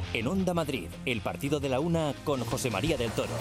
En Onda Madrid, el partido de la una con José María del Toro.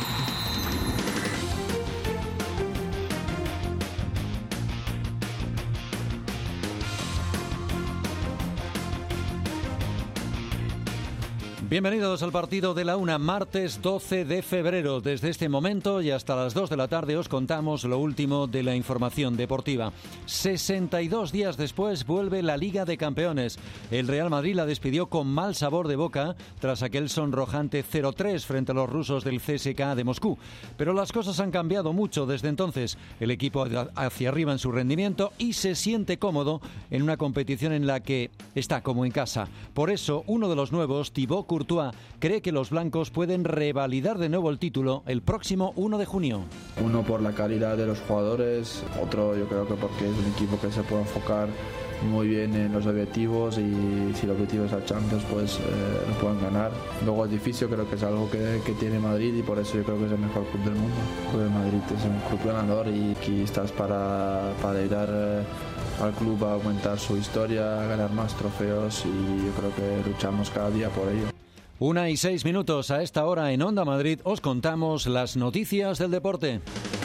Bienvenidos al partido de la una, martes 12 de febrero. Desde este momento y hasta las 2 de la tarde os contamos lo último de la información deportiva. 62 días después vuelve la Liga de Campeones. El Real Madrid la despidió con mal sabor de boca tras aquel sonrojante 0-3 frente a los rusos del CSKA de Moscú. Pero las cosas han cambiado mucho desde entonces. El equipo hacia arriba en su rendimiento y se siente cómodo en una competición en la que está como en casa. Por eso, uno de los nuevos, Thibaut Courtois, cree que los blancos pueden revalidar de nuevo el título el próximo 1 de junio. Uno por la calidad de los jugadores, otro yo creo que porque es un equipo que se puede enfocar muy bien en los objetivos y si el objetivo es la Champions pues lo pueden ganar. Luego es difícil, creo que es algo que tiene Madrid y por eso yo creo que es el mejor club del mundo. El club de Madrid es un club ganador y aquí estás para ayudar al club a aumentar su historia, a ganar más trofeos y yo creo que luchamos cada día por ello. 1:06 a esta hora en Onda Madrid os contamos las noticias del deporte.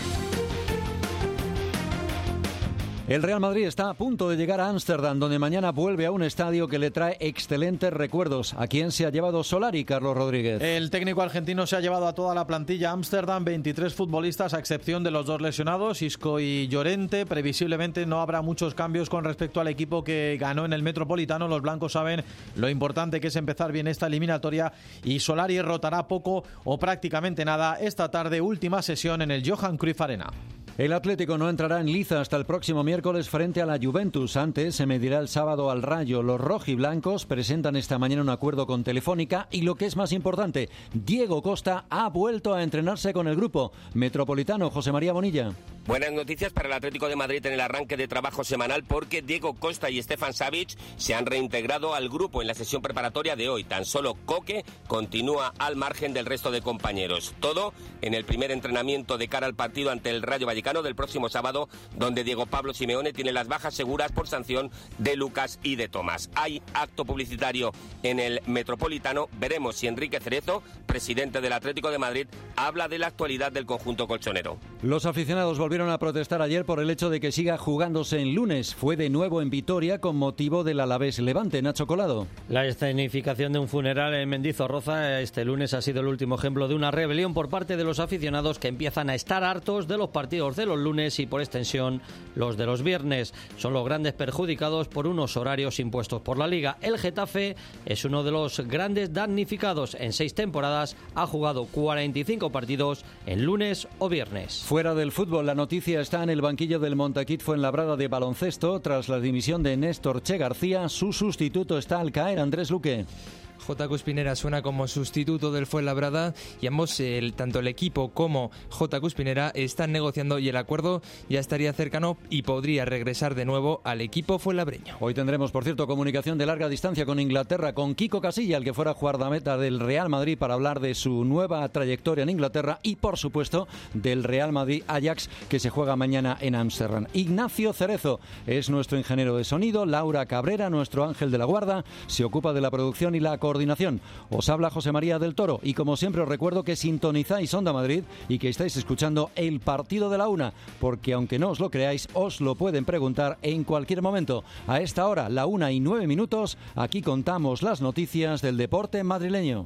El Real Madrid está a punto de llegar a Ámsterdam, donde mañana vuelve a un estadio que le trae excelentes recuerdos. ¿A quién se ha llevado Solari, Carlos Rodríguez? El técnico argentino se ha llevado a toda la plantilla a Ámsterdam, 23 futbolistas a excepción de los dos lesionados, Isco y Llorente. Previsiblemente no habrá muchos cambios con respecto al equipo que ganó en el Metropolitano. Los blancos saben lo importante que es empezar bien esta eliminatoria y Solari rotará poco o prácticamente nada esta tarde, última sesión en el Johan Cruyff Arena. El Atlético no entrará en liza hasta el próximo miércoles frente a la Juventus. Antes se medirá el sábado al Rayo. Los rojiblancos presentan esta mañana un acuerdo con Telefónica y lo que es más importante, Diego Costa ha vuelto a entrenarse con el grupo metropolitano. José María Bonilla. Buenas noticias para el Atlético de Madrid en el arranque de trabajo semanal porque Diego Costa y Stefan Savic se han reintegrado al grupo en la sesión preparatoria de hoy. Tan solo Coque continúa al margen del resto de compañeros. Todo en el primer entrenamiento de cara al partido ante el Rayo Vallecano del próximo sábado, donde Diego Pablo Simeone tiene las bajas seguras por sanción de Lucas y de Tomás. Hay acto publicitario en el Metropolitano. Veremos si Enrique Cerezo, presidente del Atlético de Madrid, habla de la actualidad del conjunto colchonero. Los aficionados volvieron a protestar ayer por el hecho de que siga jugándose en lunes. Fue de nuevo en Vitoria con motivo del Alavés Levante. Nacho Colado. La escenificación de un funeral en Mendizorroza este lunes ha sido el último ejemplo de una rebelión por parte de los aficionados que empiezan a estar hartos de los partidos de los lunes y por extensión los de los viernes. Son los grandes perjudicados por unos horarios impuestos por la Liga. El Getafe es uno de los grandes damnificados. En 6 temporadas ha jugado 45 partidos en lunes o viernes. Fuera del fútbol, la noticia está en el banquillo del Montaquit Fuenlabrada de baloncesto. Tras la dimisión de Néstor Che García, su sustituto está al caer, Andrés Luque. J. Cuspinera suena como sustituto del Fuenlabrada y ambos, tanto el equipo como J. Cuspinera, están negociando y el acuerdo ya estaría cercano y podría regresar de nuevo al equipo fuenlabreño. Hoy tendremos, por cierto, comunicación de larga distancia con Inglaterra, con Kiko Casilla, el que fuera guardameta del Real Madrid, para hablar de su nueva trayectoria en Inglaterra y, por supuesto, del Real Madrid Ajax, que se juega mañana en Ámsterdam. Ignacio Cerezo es nuestro ingeniero de sonido, Laura Cabrera, nuestro ángel de la guarda, se ocupa de la producción y la coordinación. Os habla José María del Toro y como siempre os recuerdo que sintonizáis Onda Madrid y que estáis escuchando el partido de la una, porque aunque no os lo creáis, os lo pueden preguntar en cualquier momento. A esta hora, la 1:09, aquí contamos las noticias del deporte madrileño.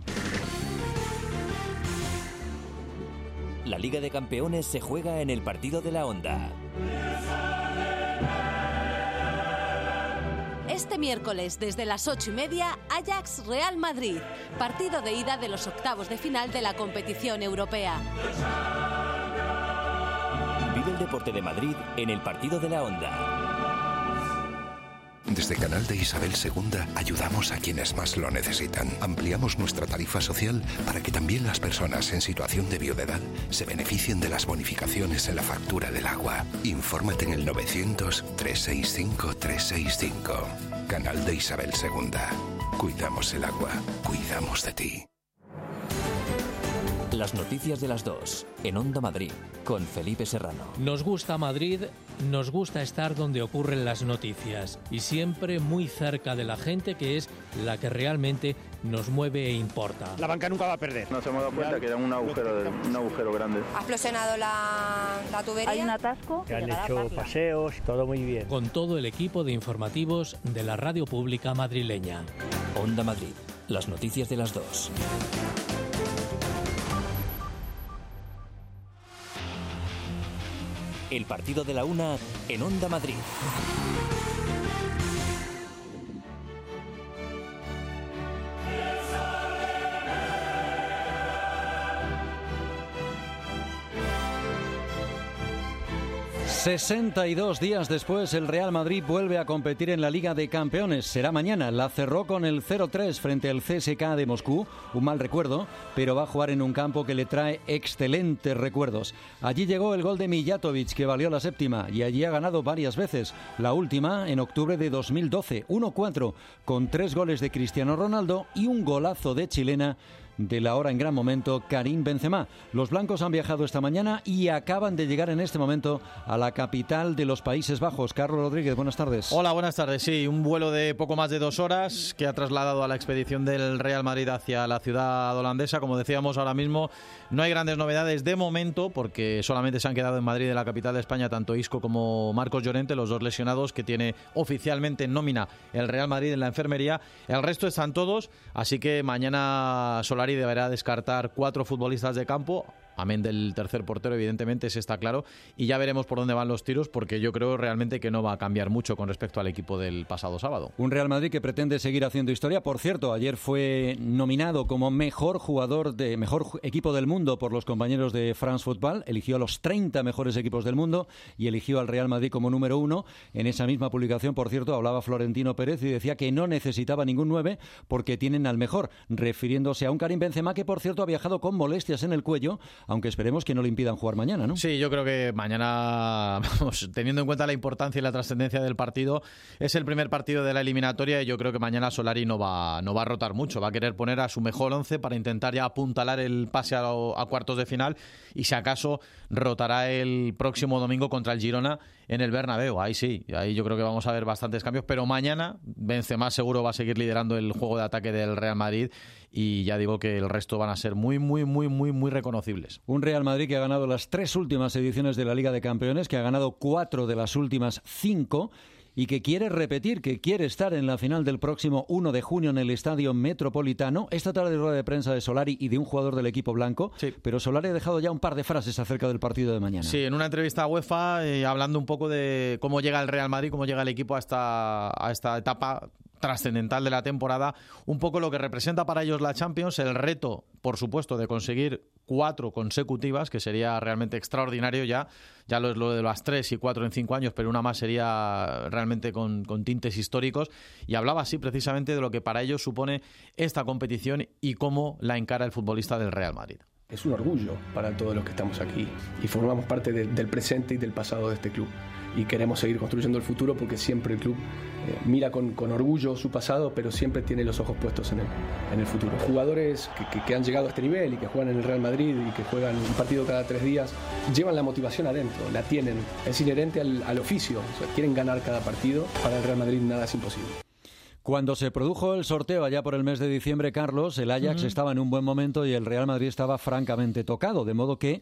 La Liga de Campeones se juega en el partido de la Onda. Este miércoles, desde las 8:30, Ajax-Real Madrid, partido de ida de los octavos de final de la competición europea. Vive el deporte de Madrid en el partido de la Onda. Desde Canal de Isabel II ayudamos a quienes más lo necesitan. Ampliamos nuestra tarifa social para que también las personas en situación de viudedad se beneficien de las bonificaciones en la factura del agua. Infórmate en el 900-365-365. Canal de Isabel II. Cuidamos el agua, cuidamos de ti. Las noticias de las 2 en Onda Madrid con Felipe Serrano. Nos gusta Madrid, nos gusta estar donde ocurren las noticias y siempre muy cerca de la gente, que es la que realmente nos mueve e importa. La banca nunca va a perder. Nos hemos dado cuenta que era un agujero grande. Ha explosionado la tubería. Hay un atasco. Se han hecho paseos, todo muy bien. Con todo el equipo de informativos de la radio pública madrileña. Onda Madrid, las noticias de las 2. El partido de la 1 en Onda Madrid. 62 días después, el Real Madrid vuelve a competir en la Liga de Campeones. Será mañana. La cerró con el 0-3 frente al CSKA de Moscú. Un mal recuerdo, pero va a jugar en un campo que le trae excelentes recuerdos. Allí llegó el gol de Mijatovic, que valió la séptima, y allí ha ganado varias veces. La última en octubre de 2012, 1-4, con 3 goles de Cristiano Ronaldo y un golazo de chilena del ahora en gran momento Karim Benzema. Los blancos han viajado esta mañana y acaban de llegar en este momento a la capital de los Países Bajos. Carlos Rodríguez, buenas tardes. Hola, buenas tardes. Sí, un vuelo de poco más de 2 horas que ha trasladado a la expedición del Real Madrid hacia la ciudad holandesa. Como decíamos, ahora mismo no hay grandes novedades de momento, porque solamente se han quedado en Madrid, de la capital de España, tanto Isco como Marcos Llorente, los 2 lesionados que tiene oficialmente en nómina el Real Madrid en la enfermería. El resto están todos, así que mañana Solari deberá descartar 4 futbolistas de campo, amén del tercer portero, evidentemente, ese está claro, y ya veremos por dónde van los tiros, porque yo creo realmente que no va a cambiar mucho con respecto al equipo del pasado sábado. Un Real Madrid que pretende seguir haciendo historia. Por cierto, ayer fue nominado como mejor equipo del mundo por los compañeros de France Football. Eligió a los 30 mejores equipos del mundo y eligió al Real Madrid como número 1. En esa misma publicación, por cierto, hablaba Florentino Pérez y decía que no necesitaba ningún 9 porque tienen al mejor, refiriéndose a un Karim Benzema que, por cierto, ha viajado con molestias en el cuello, aunque esperemos que no le impidan jugar mañana, ¿no? Sí, yo creo que mañana, teniendo en cuenta la importancia y la trascendencia del partido, es el primer partido de la eliminatoria y yo creo que mañana Solari no va a rotar mucho, va a querer poner a su mejor 11 para intentar ya apuntalar el pase a cuartos de final, y si acaso rotará el próximo domingo contra el Girona en el Bernabéu. Ahí sí, ahí yo creo que vamos a ver bastantes cambios, pero mañana Benzema seguro va a seguir liderando el juego de ataque del Real Madrid, y ya digo que el resto van a ser muy reconocibles. Un Real Madrid que ha ganado las 3 últimas ediciones de la Liga de Campeones, que ha ganado 4 de las últimas 5 y que quiere repetir, que quiere estar en la final del próximo 1 de junio en el Estadio Metropolitano. Esta tarde rueda de prensa de Solari y de un jugador del equipo blanco, sí. Pero Solari ha dejado ya un par de frases acerca del partido de mañana. Sí, en una entrevista a UEFA, hablando un poco de cómo llega el Real Madrid, cómo llega el equipo a esta etapa trascendental de la temporada, un poco lo que representa para ellos la Champions, el reto, por supuesto, de conseguir 4 consecutivas, que sería realmente extraordinario. Ya lo es lo de las 3 y 4 en 5 años, pero una más sería realmente con tintes históricos, y hablaba así precisamente de lo que para ellos supone esta competición y cómo la encara el futbolista del Real Madrid. Es un orgullo para todos los que estamos aquí y formamos parte del presente y del pasado de este club, y queremos seguir construyendo el futuro porque siempre el club mira con orgullo su pasado, pero siempre tiene los ojos puestos en el futuro. Jugadores que han llegado a este nivel y que juegan en el Real Madrid y que juegan un partido cada 3 días, llevan la motivación adentro, la tienen, es inherente al oficio, o sea, quieren ganar cada partido. Para el Real Madrid nada es imposible. Cuando se produjo el sorteo allá por el mes de diciembre, Carlos, el Ajax estaba en un buen momento y el Real Madrid estaba francamente tocado, de modo que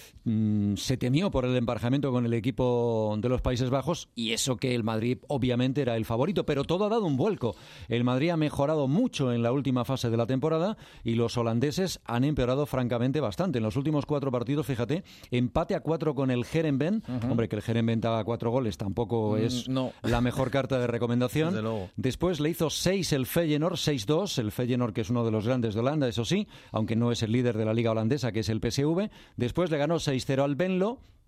se temió por el emparejamiento con el equipo de los Países Bajos, y eso que el Madrid obviamente era el favorito, pero todo ha dado un vuelco. El Madrid ha mejorado mucho en la última fase de la temporada y los holandeses han empeorado francamente bastante. En los últimos 4 partidos, fíjate, empate a 4 con el Heerenveen. Hombre, que el Heerenveen haga 4 goles tampoco es la mejor carta de recomendación. Desde luego. Después le hizo 6 el Feyenoord, 6-2, el Feyenoord, que es uno de los grandes de Holanda, eso sí, aunque no es el líder de la liga holandesa, que es el PSV. Después le ganó 6-0 al Venlo,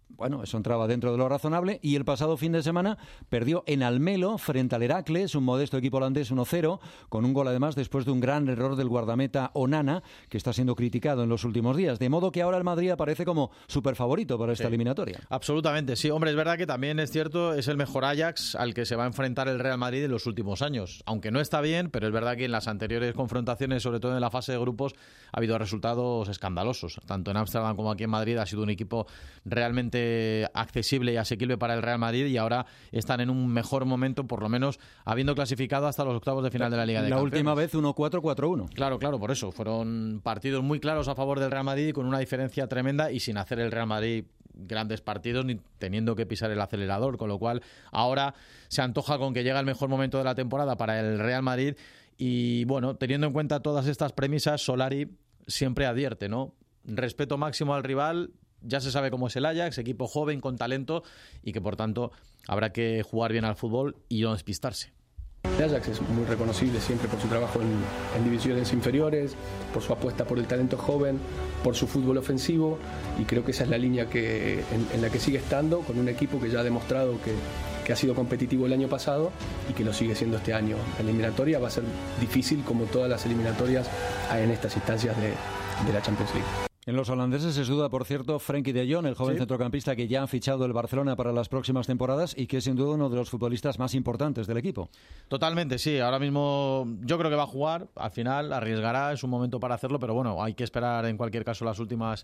bueno, eso entraba dentro de lo razonable, y el pasado fin de semana perdió en Almelo frente al Heracles, un modesto equipo holandés 1-0, con un gol además después de un gran error del guardameta Onana, que está siendo criticado en los últimos días, de modo que ahora el Madrid aparece como superfavorito para esta eliminatoria. Absolutamente, sí. Hombre, es verdad que también es cierto, es el mejor Ajax al que se va a enfrentar el Real Madrid en los últimos años, aunque no está bien, pero es verdad que en las anteriores confrontaciones, sobre todo en la fase de grupos, ha habido resultados escandalosos, tanto en Ámsterdam como aquí en Madrid. Ha sido un equipo realmente accesible y asequible para el Real Madrid, y ahora están en un mejor momento, por lo menos habiendo clasificado hasta los octavos de final de la Liga de Campeones. La última vez 1-4, 4-1. Claro, por eso. Fueron partidos muy claros a favor del Real Madrid, con una diferencia tremenda, y sin hacer el Real Madrid grandes partidos ni teniendo que pisar el acelerador, con lo cual ahora se antoja con que llega el mejor momento de la temporada para el Real Madrid. Y bueno, teniendo en cuenta todas estas premisas, Solari siempre advierte, ¿no? Respeto máximo al rival. Ya se sabe cómo es el Ajax, equipo joven, con talento, y que por tanto habrá que jugar bien al fútbol y no despistarse. El Ajax es muy reconocible siempre por su trabajo en divisiones inferiores, por su apuesta por el talento joven, por su fútbol ofensivo, y creo que esa es la línea en la que sigue estando, con un equipo que ya ha demostrado que ha sido competitivo el año pasado y que lo sigue siendo este año. La eliminatoria va a ser difícil, como todas las eliminatorias en estas instancias de la Champions League. En los holandeses es duda, por cierto, Frenkie de Jong, el joven centrocampista que ya ha fichado el Barcelona para las próximas temporadas y que es sin duda uno de los futbolistas más importantes del equipo. Totalmente, sí. Ahora mismo yo creo que va a jugar, al final arriesgará, es un momento para hacerlo, pero bueno, hay que esperar en cualquier caso las últimas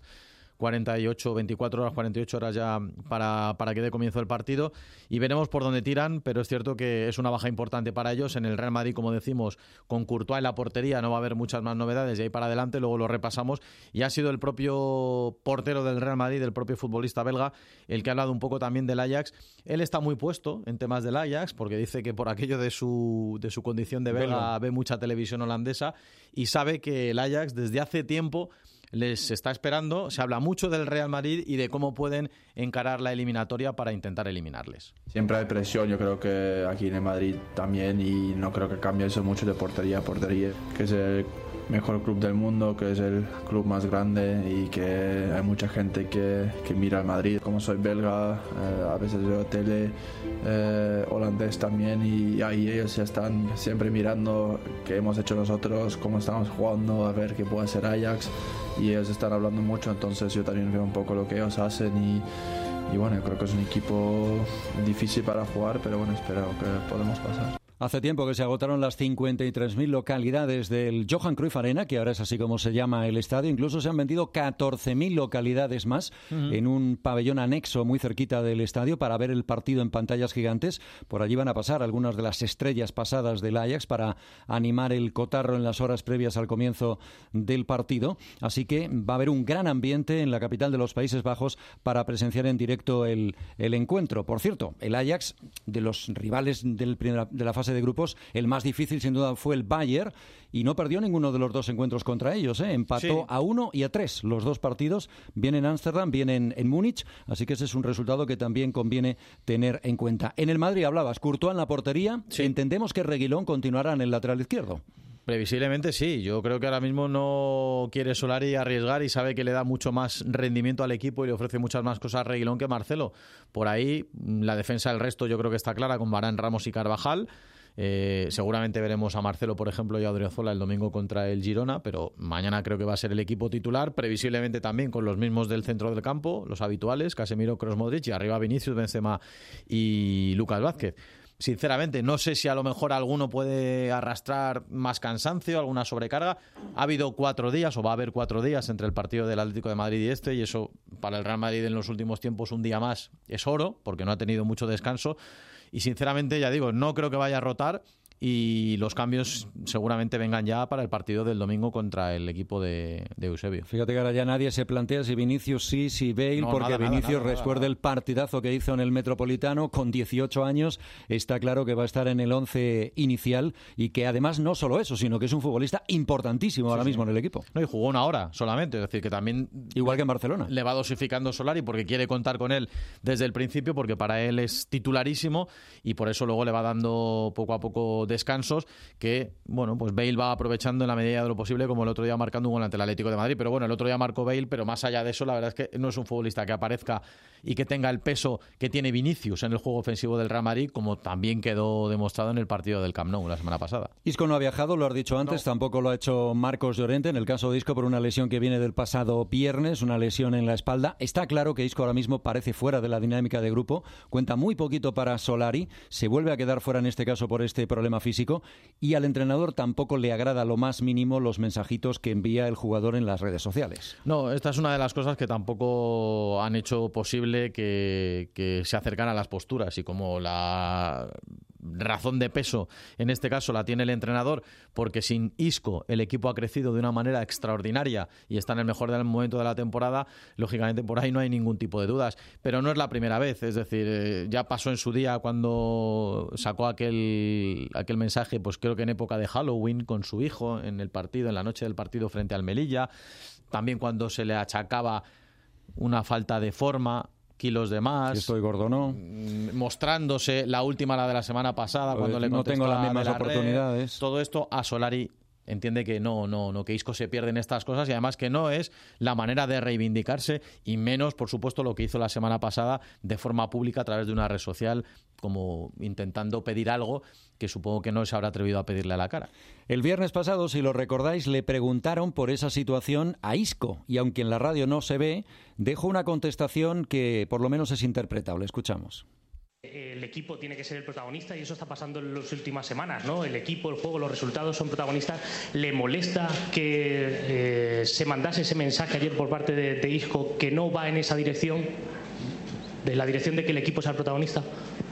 24 horas ya para que dé comienzo el partido, y veremos por dónde tiran, pero es cierto que es una baja importante para ellos. En el Real Madrid, como decimos, con Courtois en la portería no va a haber muchas más novedades, y ahí para adelante luego lo repasamos, y ha sido el propio portero del Real Madrid, el propio futbolista belga, el que ha hablado un poco también del Ajax. Él está muy puesto en temas del Ajax, porque dice que por aquello de su condición de belga ve mucha televisión holandesa, y sabe que el Ajax desde hace tiempo les está esperando. Se habla mucho del Real Madrid y de cómo pueden encarar la eliminatoria para intentar eliminarles. Siempre hay presión, yo creo que aquí en el Madrid también, y no creo que cambie eso mucho de portería a portería, que es el mejor club del mundo, que es el club más grande, y que hay mucha gente que mira al Madrid. Como soy belga, a veces veo tele holandés también, y ahí ellos ya están siempre mirando qué hemos hecho nosotros, cómo estamos jugando, a ver qué puede hacer Ajax, y ellos están hablando mucho, entonces yo también veo un poco lo que ellos hacen, y bueno, creo que es un equipo difícil para jugar, pero bueno, espero que podamos pasar. Hace tiempo que se agotaron las 53.000 localidades del Johan Cruyff Arena, que ahora es así como se llama el estadio. Incluso se han vendido 14.000 localidades más en un pabellón anexo muy cerquita del estadio para ver el partido en pantallas gigantes. Por allí van a pasar algunas de las estrellas pasadas del Ajax para animar el cotarro en las horas previas al comienzo del partido. Así que va a haber un gran ambiente en la capital de los Países Bajos para presenciar en directo el encuentro. Por cierto, el Ajax, de los rivales de la fase de grupos, el más difícil sin duda fue el Bayern, y no perdió ninguno de los dos encuentros contra ellos, empató a 1 y a 3 los dos partidos, bien en Ámsterdam, bien en Múnich, así que ese es un resultado que también conviene tener en cuenta. En el Madrid hablabas, Courtois en la portería, entendemos que Reguilón continuará en el lateral izquierdo. Previsiblemente sí, yo creo que ahora mismo no quiere Solari arriesgar y sabe que le da mucho más rendimiento al equipo y le ofrece muchas más cosas a Reguilón que Marcelo. Por ahí la defensa del resto yo creo que está clara con Varane, Ramos y Carvajal. Seguramente veremos a Marcelo, por ejemplo, y a Odriozola el domingo contra el Girona, pero mañana creo que va a ser el equipo titular, previsiblemente también con los mismos del centro del campo, los habituales, Casemiro, Kroos, Modric, y arriba Vinicius, Benzema y Lucas Vázquez. Sinceramente, no sé si a lo mejor alguno puede arrastrar más cansancio, alguna sobrecarga. Ha habido 4 días, o va a haber 4 días entre el partido del Atlético de Madrid y eso para el Real Madrid en los últimos tiempos, un día más es oro, porque no ha tenido mucho descanso. Y sinceramente, ya digo, no creo que vaya a rotar, y los cambios seguramente vengan ya para el partido del domingo contra el equipo de Eusebio. Fíjate que ahora ya nadie se plantea si Vinicius sí, si Bale, porque Vinicius, recuerda el partidazo que hizo en el Metropolitano con 18 años, está claro que va a estar en el 11 inicial, y que además no solo eso, sino que es un futbolista importantísimo ahora mismo en el equipo. No, y jugó una hora solamente, es decir, que también... Igual que en Barcelona. Le va dosificando Solari porque quiere contar con él desde el principio, porque para él es titularísimo, y por eso luego le va dando poco a poco teniendo descansos que, bueno, pues Bale va aprovechando en la medida de lo posible, como el otro día marcando un gol ante el Atlético de Madrid. Pero bueno, el otro día marcó Bale, pero más allá de eso, la verdad es que no es un futbolista que aparezca y que tenga el peso que tiene Vinicius en el juego ofensivo del Real Madrid, como también quedó demostrado en el partido del Camp Nou la semana pasada. Isco no ha viajado, lo has dicho antes, tampoco lo ha hecho Marcos Llorente, en el caso de Isco por una lesión que viene del pasado viernes, una lesión en la espalda. Está claro que Isco ahora mismo parece fuera de la dinámica de grupo, cuenta muy poquito para Solari, se vuelve a quedar fuera en este caso por este problema físico, y al entrenador tampoco le agrada lo más mínimo los mensajitos que envía el jugador en las redes sociales. No, esta es una de las cosas que tampoco han hecho posible que se acercan a las posturas, y como la razón de peso en este caso la tiene el entrenador, porque sin Isco el equipo ha crecido de una manera extraordinaria y está en el mejor del momento de la temporada, lógicamente por ahí no hay ningún tipo de dudas, pero no es la primera vez, es decir, ya pasó en su día cuando sacó aquel mensaje, pues creo que en época de Halloween con su hijo en el partido, en la noche del partido frente al Melilla, también cuando se le achacaba una falta de forma, kilos de más. Si estoy gordo, ¿no? Mostrándose la última, la de la semana pasada, cuando le no tengo las mismas oportunidades. Todo esto a Solari entiende que no, que Isco se pierde en estas cosas, y además que no es la manera de reivindicarse, y menos, por supuesto, lo que hizo la semana pasada de forma pública a través de una red social, como intentando pedir algo que supongo que no se habrá atrevido a pedirle a la cara. El viernes pasado, si lo recordáis, le preguntaron por esa situación a Isco, y aunque en la radio no se ve, dejó una contestación que por lo menos es interpretable. Escuchamos. El equipo tiene que ser el protagonista, y eso está pasando en las últimas semanas, ¿no? El equipo, el juego, los resultados son protagonistas. ¿Le molesta que se mandase ese mensaje ayer por parte de Isco que no va en esa dirección, de la dirección de que el equipo sea el protagonista?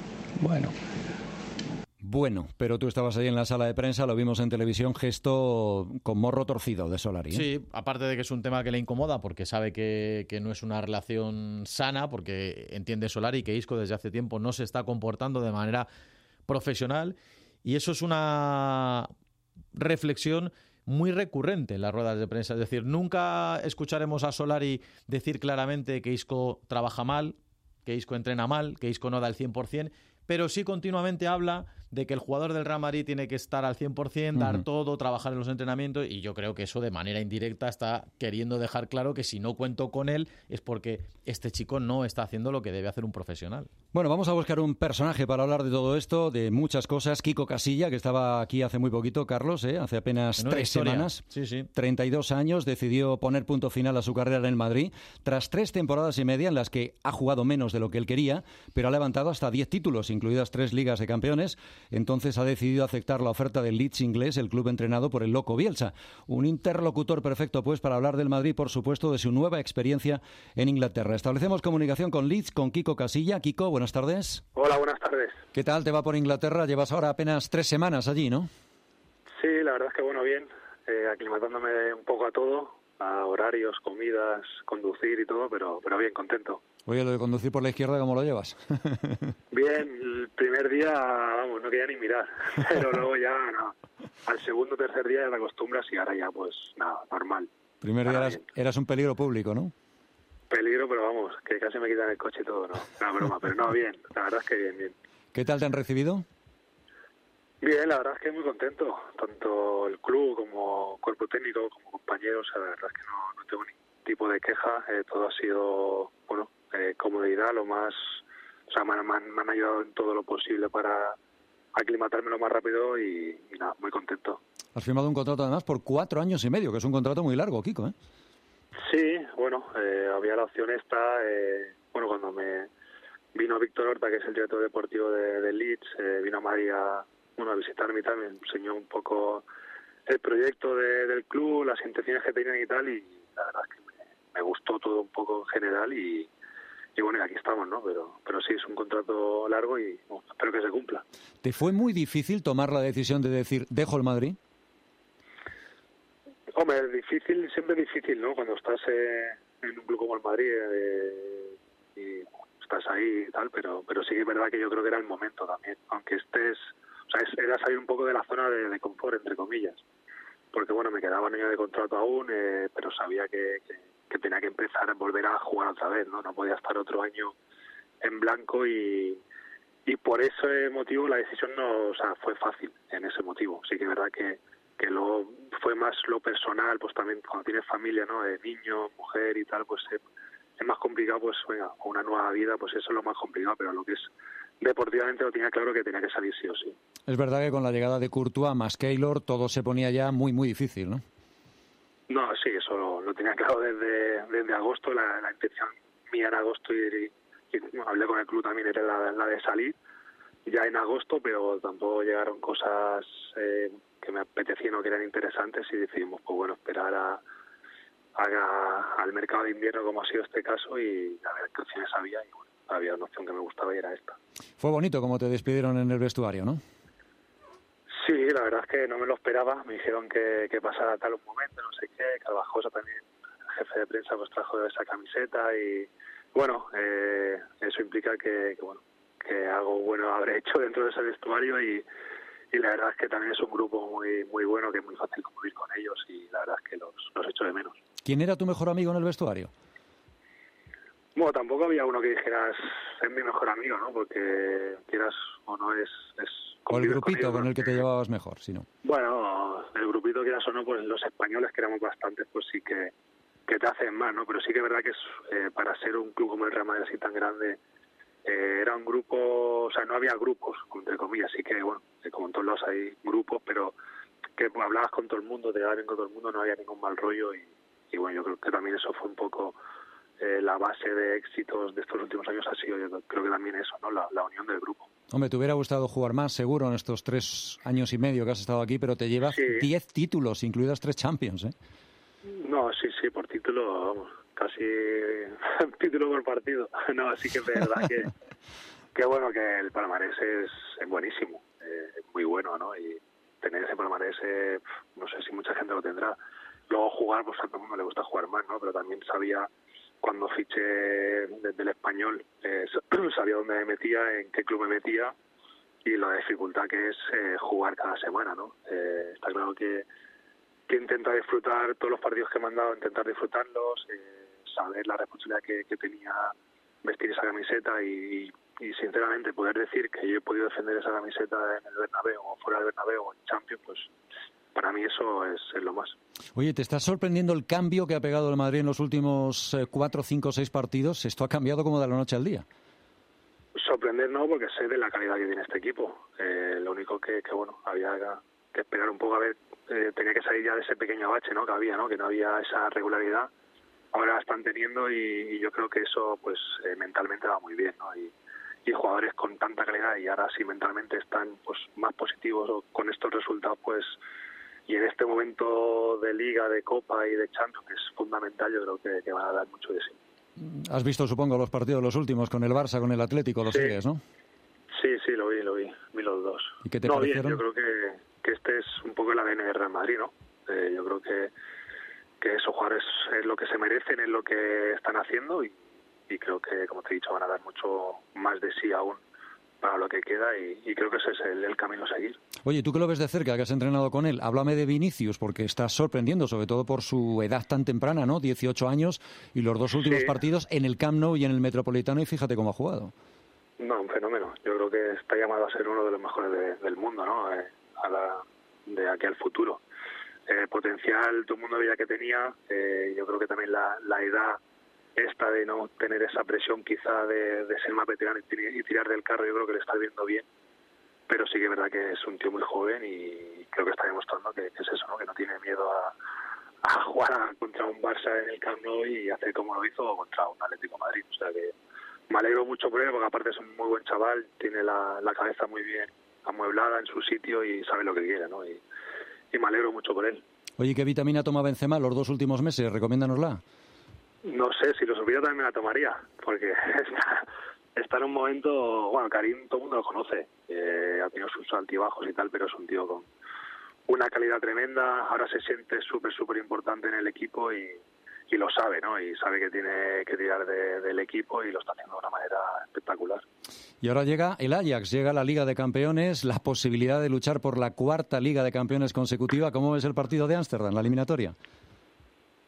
Bueno, pero tú estabas ahí en la sala de prensa, lo vimos en televisión, gesto con morro torcido de Solari, ¿eh? Sí, aparte de que es un tema que le incomoda porque sabe que no es una relación sana, porque entiende Solari que Isco desde hace tiempo no se está comportando de manera profesional, y eso es una reflexión muy recurrente en las ruedas de prensa. Es decir, nunca escucharemos a Solari decir claramente que Isco trabaja mal, que Isco entrena mal, que Isco no da el 100%, pero sí continuamente habla de que el jugador del Real Madrid tiene que estar al 100%, dar todo, trabajar en los entrenamientos, y yo creo que eso de manera indirecta está queriendo dejar claro que si no cuento con él es porque este chico no está haciendo lo que debe hacer un profesional. Bueno, vamos a buscar un personaje para hablar de todo esto, de muchas cosas. Kiko Casilla, que estaba aquí hace muy poquito, Carlos, hace apenas 3 semanas. Sí. 32 años, decidió poner punto final a su carrera en el Madrid, tras 3 temporadas y media en las que ha jugado menos de lo que él quería, pero ha levantado hasta 10 títulos, incluidas 3 ligas de campeones. Entonces ha decidido aceptar la oferta del Leeds inglés, el club entrenado por el loco Bielsa. Un interlocutor perfecto, pues, para hablar del Madrid, por supuesto, de su nueva experiencia en Inglaterra. Establecemos comunicación con Leeds, con Kiko Casilla. Kiko, buenas tardes. Hola, buenas tardes. ¿Qué tal te va por Inglaterra? Llevas ahora apenas 3 semanas allí, ¿no? Sí, la verdad es que bueno, bien. Aclimatándome un poco a todo, a horarios, comidas, conducir y todo, pero bien, contento. Oye, lo de conducir por la izquierda, ¿cómo lo llevas? Bien, el primer día, vamos, no quería ni mirar, pero luego ya, no. Al segundo o tercer día ya te acostumbras y ahora ya, pues, nada, normal. Primer día eras un peligro público, ¿no? Peligro, pero vamos, que casi me quitan el coche y todo, ¿no? Una broma, pero no, bien, la verdad es que bien. ¿Qué tal te han recibido? Bien, la verdad es que muy contento, tanto el club como cuerpo técnico, como compañeros, la verdad es que no tengo ningún tipo de queja, todo ha sido, bueno, comodidad, lo más, o sea, me han ayudado en todo lo posible para aclimatarme lo más rápido y nada, muy contento. Has firmado un contrato además por 4 años y medio, que es un contrato muy largo, Kiko, ¿eh? Sí, bueno, había la opción esta, bueno, cuando me vino Víctor Horta, que es el director deportivo de Leeds, vino a Madrid a visitarme y tal, me enseñó un poco el proyecto del club, las intenciones que tenían y tal, y la verdad es que me gustó todo un poco en general y bueno, y aquí estamos, ¿no? Pero sí, es un contrato largo y bueno, espero que se cumpla. ¿Te fue muy difícil tomar la decisión de decir, dejo el Madrid? Hombre, difícil, siempre difícil, ¿no? Cuando estás en un club como el Madrid y estás ahí y tal, pero sí que es verdad que yo creo que era el momento también, aunque estés, o sea, era salir un poco de la zona de confort, entre comillas, porque bueno, me quedaba un año de contrato aún, pero sabía que tenía que empezar a volver a jugar otra vez, ¿no? No podía estar otro año en blanco y y por ese motivo la decisión no, o sea, fue fácil en ese motivo. Sí que es verdad que luego fue más lo personal, pues también cuando tienes familia, ¿no? De niño, mujer y tal, pues es más complicado, pues venga, una nueva vida, pues eso es lo más complicado, pero lo que es deportivamente lo tenía claro que tenía que salir sí o sí. Es verdad que con la llegada de Courtois más Keylor todo se ponía ya muy, muy difícil, ¿no? No, sí, eso lo tenía claro desde agosto, la intención mía en agosto y hablé con el club también, era la de salir ya en agosto, pero tampoco llegaron cosas que me apetecían o que eran interesantes y decidimos, pues bueno, esperar al mercado de invierno como ha sido este caso y a ver qué opciones había y bueno, había una opción que me gustaba y era esta. Fue bonito como te despidieron en el vestuario, ¿no? Sí, la verdad es que no me lo esperaba, me dijeron que pasara tal un momento, no sé qué, Carvajosa también, el jefe de prensa, pues trajo esa camiseta y bueno, eso implica que algo bueno habré hecho dentro de ese vestuario y la verdad es que también es un grupo muy muy bueno, que es muy fácil convivir con ellos y la verdad es que los echo de menos. ¿Quién era tu mejor amigo en el vestuario? Bueno, tampoco había uno que dijeras es mi mejor amigo, ¿no? Porque quieras o no es o el grupito con el que te llevabas mejor, si no. Bueno, el grupito quieras o no, pues los españoles que éramos bastantes, pues sí que te hacen más, ¿no? Pero sí que es verdad que es, para ser un club como el Real Madrid así tan grande, era un grupo, o sea, no había grupos, entre comillas, sí que, bueno, como en todos lados hay grupos, pero que pues, hablabas con todo el mundo, te llevabas bien con todo el mundo, no había ningún mal rollo y bueno, yo creo que también eso fue un poco la base de éxitos de estos últimos años ha sido, yo creo que también eso, ¿no? La unión del grupo. Hombre, te hubiera gustado jugar más, seguro, en estos 3 años y medio que has estado aquí, pero te llevas 10 títulos, incluidas 3 Champions, ¿eh? No, sí, por título, vamos, casi título por partido. No, así que es verdad que bueno, que el palmarés es buenísimo, es muy bueno, ¿no? Y tener ese palmarés, no sé si mucha gente lo tendrá. Luego jugar, pues a todo el mundo le gusta jugar más, ¿no? Pero también sabía, cuando fiché desde el Español, sabía dónde me metía, en qué club me metía y la dificultad que es jugar cada semana, ¿no? Está claro que intenta disfrutar todos los partidos que me han dado, intentar disfrutarlos, saber la responsabilidad que tenía vestir esa camiseta y sinceramente poder decir que yo he podido defender esa camiseta en el Bernabéu o fuera del Bernabéu o en Champions, pues para mí eso es lo más. Oye, ¿te está sorprendiendo el cambio que ha pegado el Madrid en los últimos 4, 5, 6 partidos? Esto ha cambiado como de la noche al día. Sorprender no, porque sé de la calidad que tiene este equipo. Lo único que bueno, había que esperar un poco a ver, tenía que salir ya de ese pequeño bache, ¿no? Que había, ¿no? Que no había esa regularidad. Ahora la están teniendo y yo creo que eso pues mentalmente va muy bien, ¿no? Y jugadores con tanta calidad y ahora sí mentalmente están pues más positivos con estos resultados, pues y en este momento de Liga, de Copa y de Champions, que es fundamental, yo creo que van a dar mucho de sí. Has visto, supongo, los partidos los últimos con el Barça, con el Atlético, los sigues, ¿no? Sí, lo vi los dos. ¿Y qué te parecieron? Bien, yo creo que este es un poco el ADN de Real Madrid, ¿no? Yo creo que esos jugadores es lo que se merecen, es lo que están haciendo y creo que, como te he dicho, van a dar mucho más de sí aún para lo que queda y creo que ese es el camino a seguir. Oye, tú que lo ves de cerca, que has entrenado con él, háblame de Vinicius, porque está sorprendiendo, sobre todo por su edad tan temprana, ¿no? 18 años y los 2 últimos partidos en el Camp Nou y en el Metropolitano y fíjate cómo ha jugado. No, un fenómeno. Yo creo que está llamado a ser uno de los mejores del mundo, ¿no? De aquí al futuro. Potencial todo el mundo veía que tenía, yo creo que también la edad esta de no tener esa presión quizá de ser más veterano y tirar del carro, yo creo que le está viendo bien, pero sí que es verdad que es un tío muy joven y creo que está demostrando que es eso, ¿no? Que no tiene miedo a jugar contra un Barça en el Camp Nou y hacer como lo hizo contra un Atlético de Madrid. O sea que me alegro mucho por él, porque aparte es un muy buen chaval, tiene la cabeza muy bien amueblada en su sitio y sabe lo que quiere, ¿no? Y me alegro mucho por él. Oye, ¿qué vitamina toma Benzema los 2 últimos meses? Recomiéndanosla. No sé, si lo supiera también me la tomaría, porque está en un momento, bueno, Karim todo el mundo lo conoce, ha tenido sus altibajos y tal, pero es un tío con una calidad tremenda, ahora se siente súper importante en el equipo y lo sabe, ¿no? Y sabe que tiene que tirar del equipo y lo está haciendo de una manera espectacular. Y ahora llega el Ajax, llega la Liga de Campeones, la posibilidad de luchar por la 4ª Liga de Campeones consecutiva. ¿Cómo ves el partido de Ámsterdam, la eliminatoria?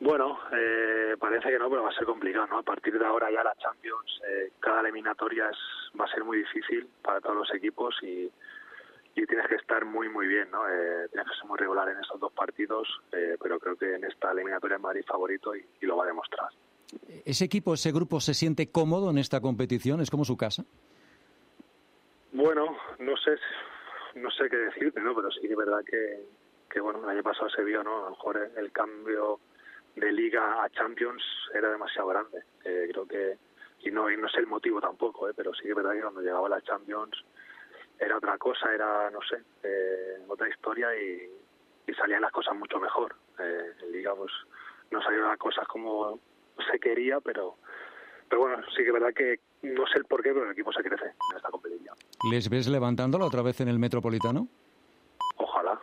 Bueno, parece que no, pero va a ser complicado, ¿no? A partir de ahora ya la Champions, cada eliminatoria va a ser muy difícil para todos los equipos y tienes que estar muy bien, ¿no? Tienes que ser muy regular en estos 2 partidos, pero creo que en esta eliminatoria es Madrid favorito y lo va a demostrar. ¿Ese equipo, ese grupo se siente cómodo en esta competición? ¿Es como su casa? Bueno, no sé qué decirte, ¿no? Pero sí que es verdad que bueno, el año pasado se vio, ¿no? A lo mejor el cambio de Liga a Champions era demasiado grande. Creo que y no sé el motivo tampoco, pero sí que es verdad que cuando llegaba la Champions era otra cosa, era, no sé, otra historia y salían las cosas mucho mejor. En Liga pues no salieron las cosas como se quería, pero bueno, sí que es verdad que no sé el porqué, pero el equipo se crece en esta competición. ¿Les ves levantándolo otra vez en el Metropolitano? Ojalá.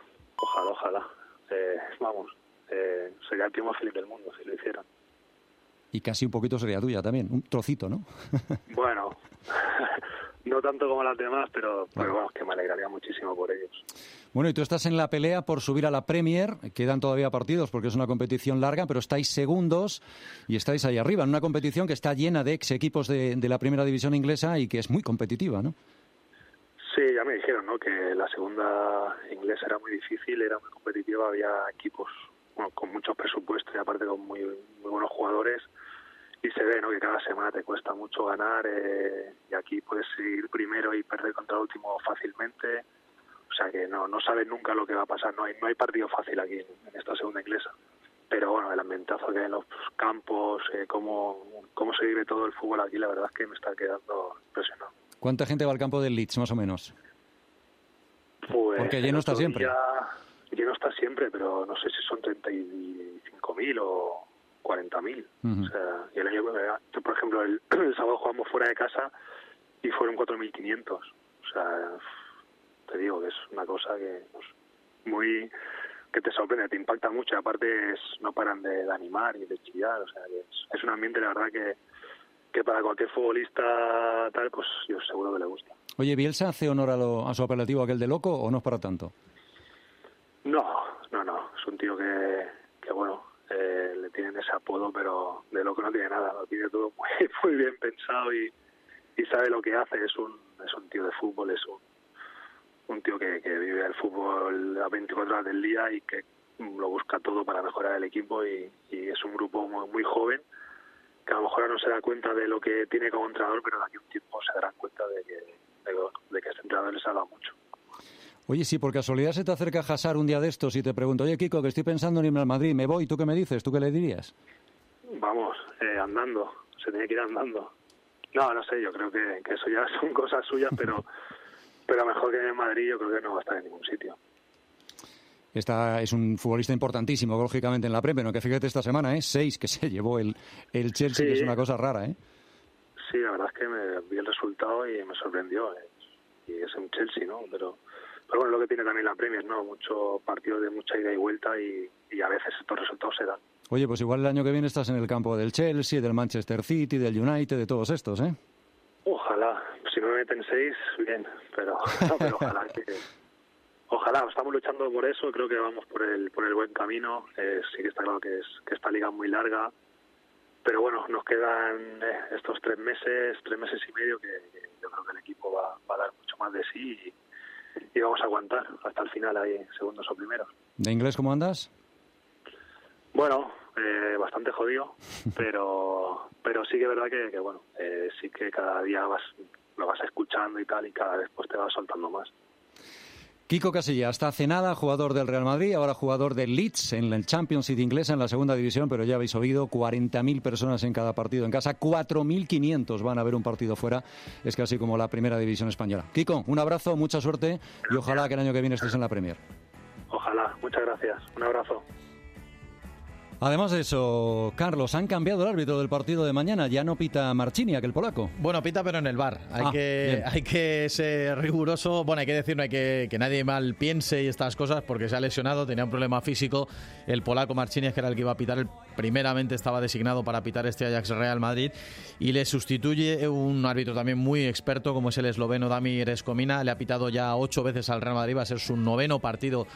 Vamos, sería el primo feliz del mundo si lo hicieran. Y casi un poquito sería tuya también, un trocito, ¿no? Bueno, no tanto como las demás, pero bueno, que me alegraría muchísimo por ellos. Bueno, y tú estás en la pelea por subir a la Premier, quedan todavía partidos porque es una competición larga, pero estáis segundos y estáis ahí arriba, en una competición que está llena de ex equipos de la primera división inglesa y que es muy competitiva, ¿no? Sí, ya me dijeron, ¿no? Que la segunda inglesa era muy difícil, era muy competitiva, había equipos con muchos presupuestos y aparte con muy buenos jugadores y se ve, ¿no? Que cada semana te cuesta mucho ganar y aquí puedes ir primero y perder contra el último fácilmente, o sea que no sabes nunca lo que va a pasar, no hay partido fácil aquí en esta segunda inglesa, pero bueno, el ambientazo que hay en los campos, cómo se vive todo el fútbol aquí, la verdad es que me está quedando impresionado. ¿Cuánta gente va al campo del Leeds, más o menos? Pues porque lleno está siempre. Lleno está siempre, pero no sé si son 35.000 o 40.000. O sea, y el año, por ejemplo, el sábado jugamos fuera de casa y fueron 4.500. O sea, te digo que es una cosa que que te sorprende, te impacta mucho. Y aparte no paran de animar y de chillar. O sea, que es un ambiente, la verdad, que para cualquier futbolista tal, pues yo seguro que le gusta. Oye, ¿Bielsa hace honor a su apelativo aquel de loco o no es para tanto? No, es un tío que bueno, le tienen ese apodo, pero de loco no tiene nada, lo tiene todo muy bien pensado y sabe lo que hace, es un tío de fútbol, es un tío que vive el fútbol a 24 horas del día y que lo busca todo para mejorar el equipo y es un grupo muy joven que a lo mejor no se da cuenta de lo que tiene como entrenador, pero de aquí a un tiempo se darán cuenta de que este entrenador les ha dado mucho. Oye, si por casualidad se te acerca Hazard un día de estos y te pregunto, oye, Kiko, que estoy pensando en irme al Madrid, me voy, ¿tú qué me dices? ¿Tú qué le dirías? Vamos, andando, se tiene que ir andando. No sé, yo creo que eso ya son cosas suyas, pero mejor que en el Madrid yo creo que no va a estar en ningún sitio. Es un futbolista importantísimo, lógicamente, en la Premier, ¿no? Que fíjate esta semana, 6 que se llevó el Chelsea, sí, que es una cosa rara, ¿eh? Sí, la verdad es que me vi el resultado y me sorprendió, y es un Chelsea, ¿no? Pero bueno, lo que tiene también la Premier, ¿no? Muchos partidos de mucha ida y vuelta y a veces estos resultados se dan. Oye, pues igual el año que viene estás en el campo del Chelsea, del Manchester City, del United, de todos estos, ¿eh? Ojalá, si no me meten 6, bien, pero ojalá Ojalá, estamos luchando por eso, creo que vamos por el buen camino, sí que está claro que esta liga es muy larga, pero bueno, nos quedan estos 3 meses y medio que yo creo que el equipo va a dar mucho más de sí y vamos a aguantar hasta el final ahí, segundos o primeros. ¿De inglés cómo andas? Bueno, bastante jodido, pero sí que es verdad que bueno, sí que cada día lo vas escuchando y tal, y cada vez pues te vas soltando más. Kiko Casilla, hasta hace nada jugador del Real Madrid, ahora jugador del Leeds en el Championship inglesa en la segunda división, pero ya habéis oído, 40.000 personas en cada partido en casa, 4.500 van a ver un partido fuera, es casi como la primera división española. Kiko, un abrazo, mucha suerte y ojalá que el año que viene estés en la Premier. Ojalá, muchas gracias, un abrazo. Además de eso, Carlos, han cambiado el árbitro del partido de mañana. Ya no pita Marchini, aquel polaco. Bueno, pita, pero en el VAR. Hay que ser riguroso. Bueno, hay que decir, no hay que nadie mal piense y estas cosas, porque se ha lesionado, tenía un problema físico. El polaco Marchini, que era el que iba a pitar, primeramente estaba designado para pitar este Ajax Real Madrid, y le sustituye un árbitro también muy experto, como es el esloveno Damir Eskomina. Le ha pitado ya 8 veces al Real Madrid, va a ser su 9º partido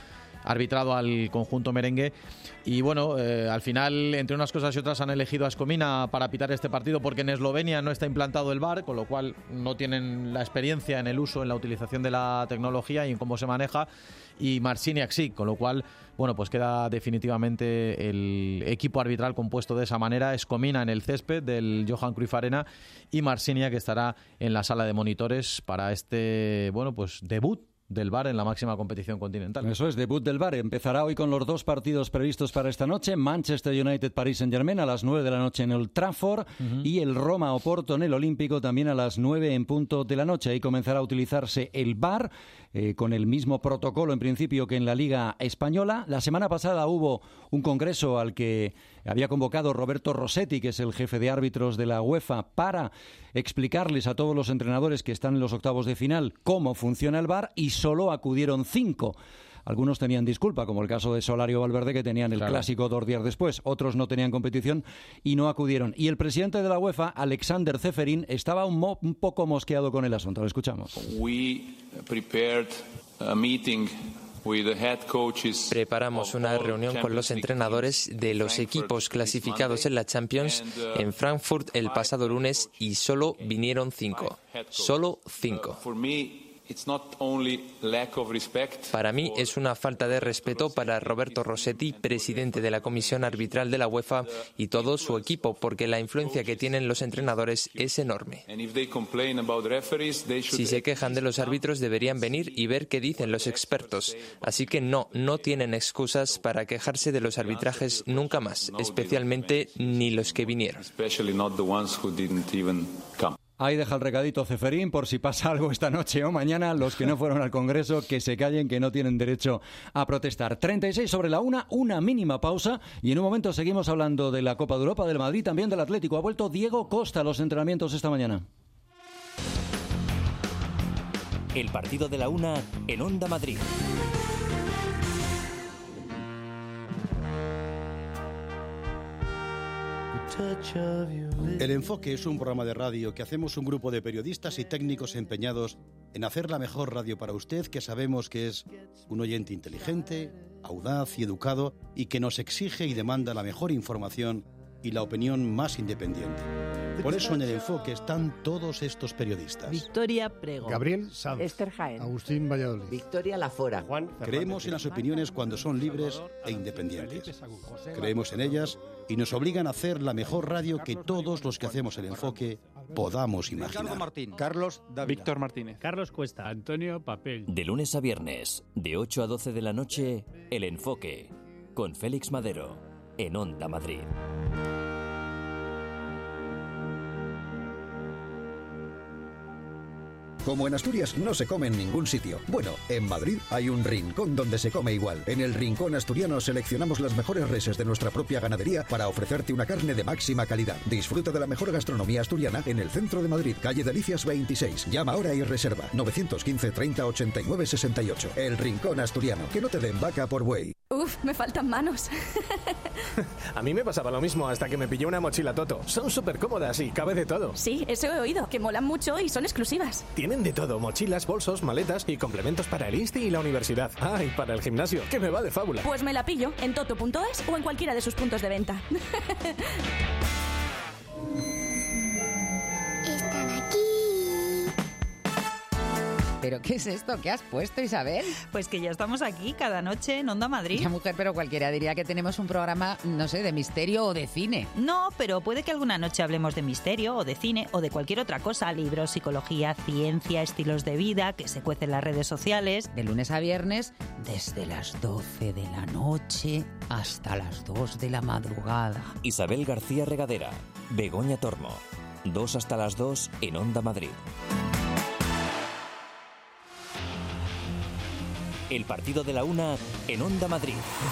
arbitrado al conjunto merengue. Y bueno, al final, entre unas cosas y otras, han elegido a Escomina para pitar este partido porque en Eslovenia no está implantado el VAR, con lo cual no tienen la experiencia en el uso, en la utilización de la tecnología y en cómo se maneja. Y Marciniak sí, con lo cual, bueno, pues queda definitivamente el equipo arbitral compuesto de esa manera. Escomina en el césped del Johan Cruyff Arena y Marciniak que estará en la sala de monitores para este, bueno, pues debut del VAR en la máxima competición continental. Eso es, debut del VAR. Empezará hoy con los 2 partidos previstos para esta noche. Manchester United, Paris Saint-Germain a las 9 de la noche en el Trafford y el Roma-Oporto en el Olímpico también a las 9 en punto de la noche. Ahí comenzará a utilizarse el VAR con el mismo protocolo en principio que en la Liga Española. La semana pasada hubo un congreso al que había convocado Roberto Rossetti, que es el jefe de árbitros de la UEFA, para explicarles a todos los entrenadores que están en los octavos de final cómo funciona el VAR, y solo acudieron 5. Algunos tenían disculpa, como el caso de Solario Valverde, que tenían el clásico 2 días después. Otros no tenían competición y no acudieron. Y el presidente de la UEFA, Alexander Ceferin, estaba un poco mosqueado con el asunto. Lo escuchamos. Preparamos una reunión con los entrenadores de los equipos clasificados en la Champions en Frankfurt el pasado lunes y solo vinieron 5. Solo 5. Para mí es una falta de respeto para Roberto Rossetti, presidente de la Comisión Arbitral de la UEFA, y todo su equipo, porque la influencia que tienen los entrenadores es enorme. Si se quejan de los árbitros, deberían venir y ver qué dicen los expertos. Así que no tienen excusas para quejarse de los arbitrajes nunca más, especialmente ni los que vinieron. Ahí deja el recadito Ceferín, por si pasa algo esta noche o mañana, los que no fueron al Congreso, que se callen, que no tienen derecho a protestar. 36 sobre la 1, una mínima pausa, y en un momento seguimos hablando de la Copa de Europa, del Madrid, también del Atlético. Ha vuelto Diego Costa a los entrenamientos esta mañana. El partido de la 1 en Onda Madrid. El Enfoque es un programa de radio que hacemos un grupo de periodistas y técnicos empeñados en hacer la mejor radio para usted, que sabemos que es un oyente inteligente, audaz y educado, y que nos exige y demanda la mejor información y la opinión más independiente. Por eso en El Enfoque están todos estos periodistas. Victoria Prego, Gabriel Sanz, Esther Jaén, Agustín Valladolid, Victoria Lafora, Juan. Creemos en las opiniones cuando son libres e independientes. Creemos en ellas y nos obligan a hacer la mejor radio que todos los que hacemos El Enfoque podamos imaginar. Carlos Dávila, Víctor Martínez, Carlos Cuesta, Antonio Papel. De lunes a viernes, de 8 a 12 de la noche, El Enfoque, con Félix Madero, en Onda Madrid. Como en Asturias no se come en ningún sitio. Bueno, en Madrid hay un rincón donde se come igual. En el Rincón Asturiano seleccionamos las mejores reses de nuestra propia ganadería para ofrecerte una carne de máxima calidad. Disfruta de la mejor gastronomía asturiana en el centro de Madrid, calle Delicias 26. Llama ahora y reserva 915 30 89 68. El Rincón Asturiano. Que no te den vaca por buey. Uf, me faltan manos. A mí me pasaba lo mismo hasta que me pillé una mochila Toto. Son súper cómodas y cabe de todo. Sí, eso he oído, que molan mucho y son exclusivas. Tienen de todo, mochilas, bolsos, maletas y complementos para el insti y la universidad. Ah, y para el gimnasio, que me va de fábula. Pues me la pillo en toto.es o en cualquiera de sus puntos de venta. Están aquí. ¿Pero qué es esto? ¿Qué has puesto, Isabel? Pues que ya estamos aquí cada noche en Onda Madrid. Ya, mujer, pero cualquiera diría que tenemos un programa, no sé, de misterio o de cine. No, pero puede que alguna noche hablemos de misterio o de cine o de cualquier otra cosa. Libros, psicología, ciencia, estilos de vida, que se cuecen en las redes sociales. De lunes a viernes, desde las 12 de la noche hasta las 2 de la madrugada. Isabel García Regadera, Begoña Tormo. 2 hasta las 2 en Onda Madrid. El partido de la 1 en Onda Madrid.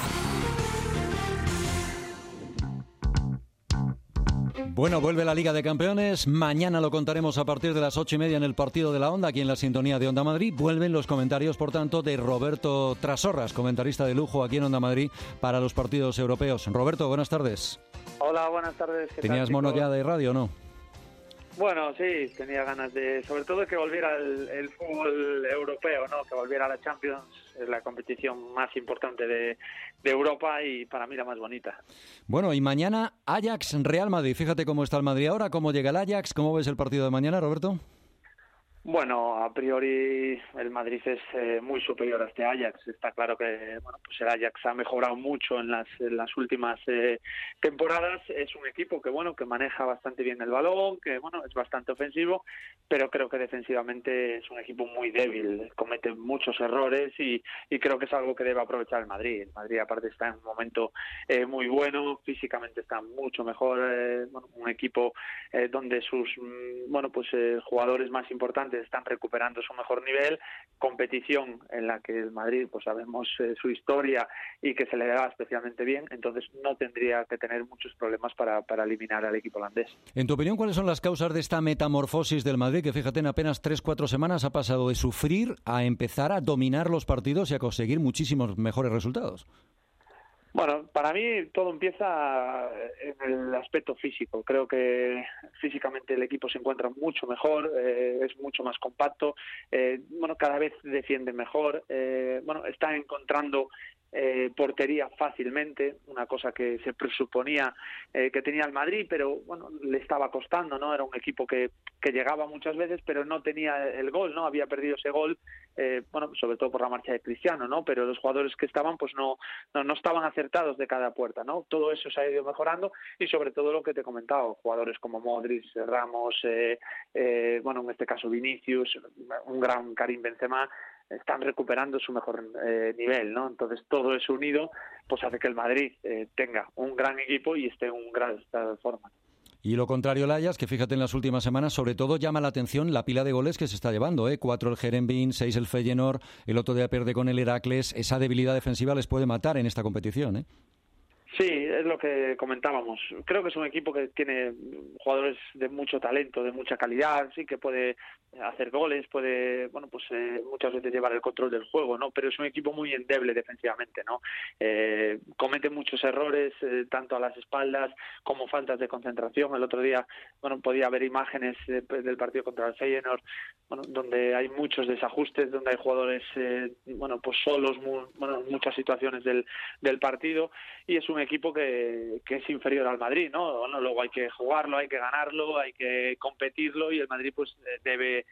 Bueno, vuelve la Liga de Campeones. Mañana lo contaremos a partir de las 8:30 en el partido de la Onda, aquí en la sintonía de Onda Madrid. Vuelven los comentarios, por tanto, de Roberto Trasorras, comentarista de lujo aquí en Onda Madrid para los partidos europeos. Roberto, buenas tardes. Hola, buenas tardes. ¿Tenías mono ya de radio o no? Bueno, sí, tenía ganas de, sobre todo que volviera el fútbol europeo, ¿no? Que volviera la Champions Es la competición más importante de Europa y para mí la más bonita. Bueno, y mañana Ajax-Real Madrid. Fíjate cómo está el Madrid ahora, cómo llega el Ajax. ¿Cómo ves el partido de mañana, Roberto? Bueno, a priori el Madrid es muy superior a este Ajax. Está claro que pues el Ajax ha mejorado mucho en las últimas temporadas. Es un equipo que maneja bastante bien el balón, que es bastante ofensivo, pero creo que defensivamente es un equipo muy débil. Comete muchos errores y creo que es algo que debe aprovechar el Madrid. El Madrid aparte está en un momento muy bueno, físicamente está mucho mejor. Un equipo donde sus jugadores más importantes están recuperando su mejor nivel, competición en la que el Madrid pues sabemos su historia y que se le da especialmente bien, entonces no tendría que tener muchos problemas para eliminar al equipo holandés. En tu opinión, ¿cuáles son las causas de esta metamorfosis del Madrid que, fíjate, en apenas 3-4 semanas ha pasado de sufrir a empezar a dominar los partidos y a conseguir muchísimos mejores resultados? Bueno, para mí todo empieza en el aspecto físico. Creo que físicamente el equipo se encuentra mucho mejor, es mucho más compacto, cada vez defiende mejor, está encontrando portería fácilmente, una cosa que se presuponía que tenía el Madrid, pero le estaba costando, ¿no? Era un equipo que llegaba muchas veces, pero no tenía el gol, ¿no? Había perdido ese gol, sobre todo por la marcha de Cristiano, ¿no? Pero los jugadores que estaban, pues no estaban acertados de cada puerta, ¿no? Todo eso se ha ido mejorando y sobre todo lo que te he comentado, jugadores como Modric, Ramos, en este caso Vinicius, un gran Karim Benzema, están recuperando su mejor nivel, ¿no? Entonces todo eso unido pues hace que el Madrid tenga un gran equipo y esté en un gran estado de forma. Y lo contrario, el Ajax, que fíjate en las últimas semanas, sobre todo llama la atención la pila de goles que se está llevando, 4 el Herenveen, 6 el Feyenoord, el otro día pierde con el Heracles. Esa debilidad defensiva les puede matar en esta competición, ¿eh? Sí, es lo que comentábamos. Creo que es un equipo que tiene jugadores de mucho talento, de mucha calidad, sí, que puede hacer goles, puede, muchas veces llevar el control del juego, ¿no? Pero es un equipo muy endeble defensivamente, ¿no? Comete muchos errores, tanto a las espaldas como faltas de concentración. El otro día, podía haber imágenes del partido contra el Feyenoord, donde hay muchos desajustes, donde hay jugadores, solos, muchas situaciones del partido, y es un equipo que es inferior al Madrid, ¿no? Luego hay que jugarlo, hay que ganarlo, hay que competirlo y el Madrid pues debe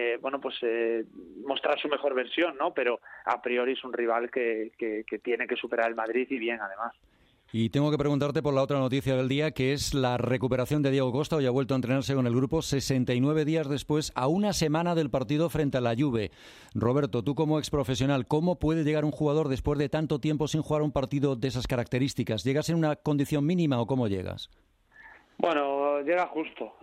mostrar su mejor versión, ¿no? Pero a priori es un rival que tiene que superar el Madrid y bien además. Y tengo que preguntarte por la otra noticia del día, que es la recuperación de Diego Costa. Hoy ha vuelto a entrenarse con el grupo 69 días después, a una semana del partido frente a la Juve. Roberto, tú como exprofesional, ¿cómo puede llegar un jugador después de tanto tiempo sin jugar un partido de esas características? ¿Llegas en una condición mínima o cómo llegas? Bueno, llega justo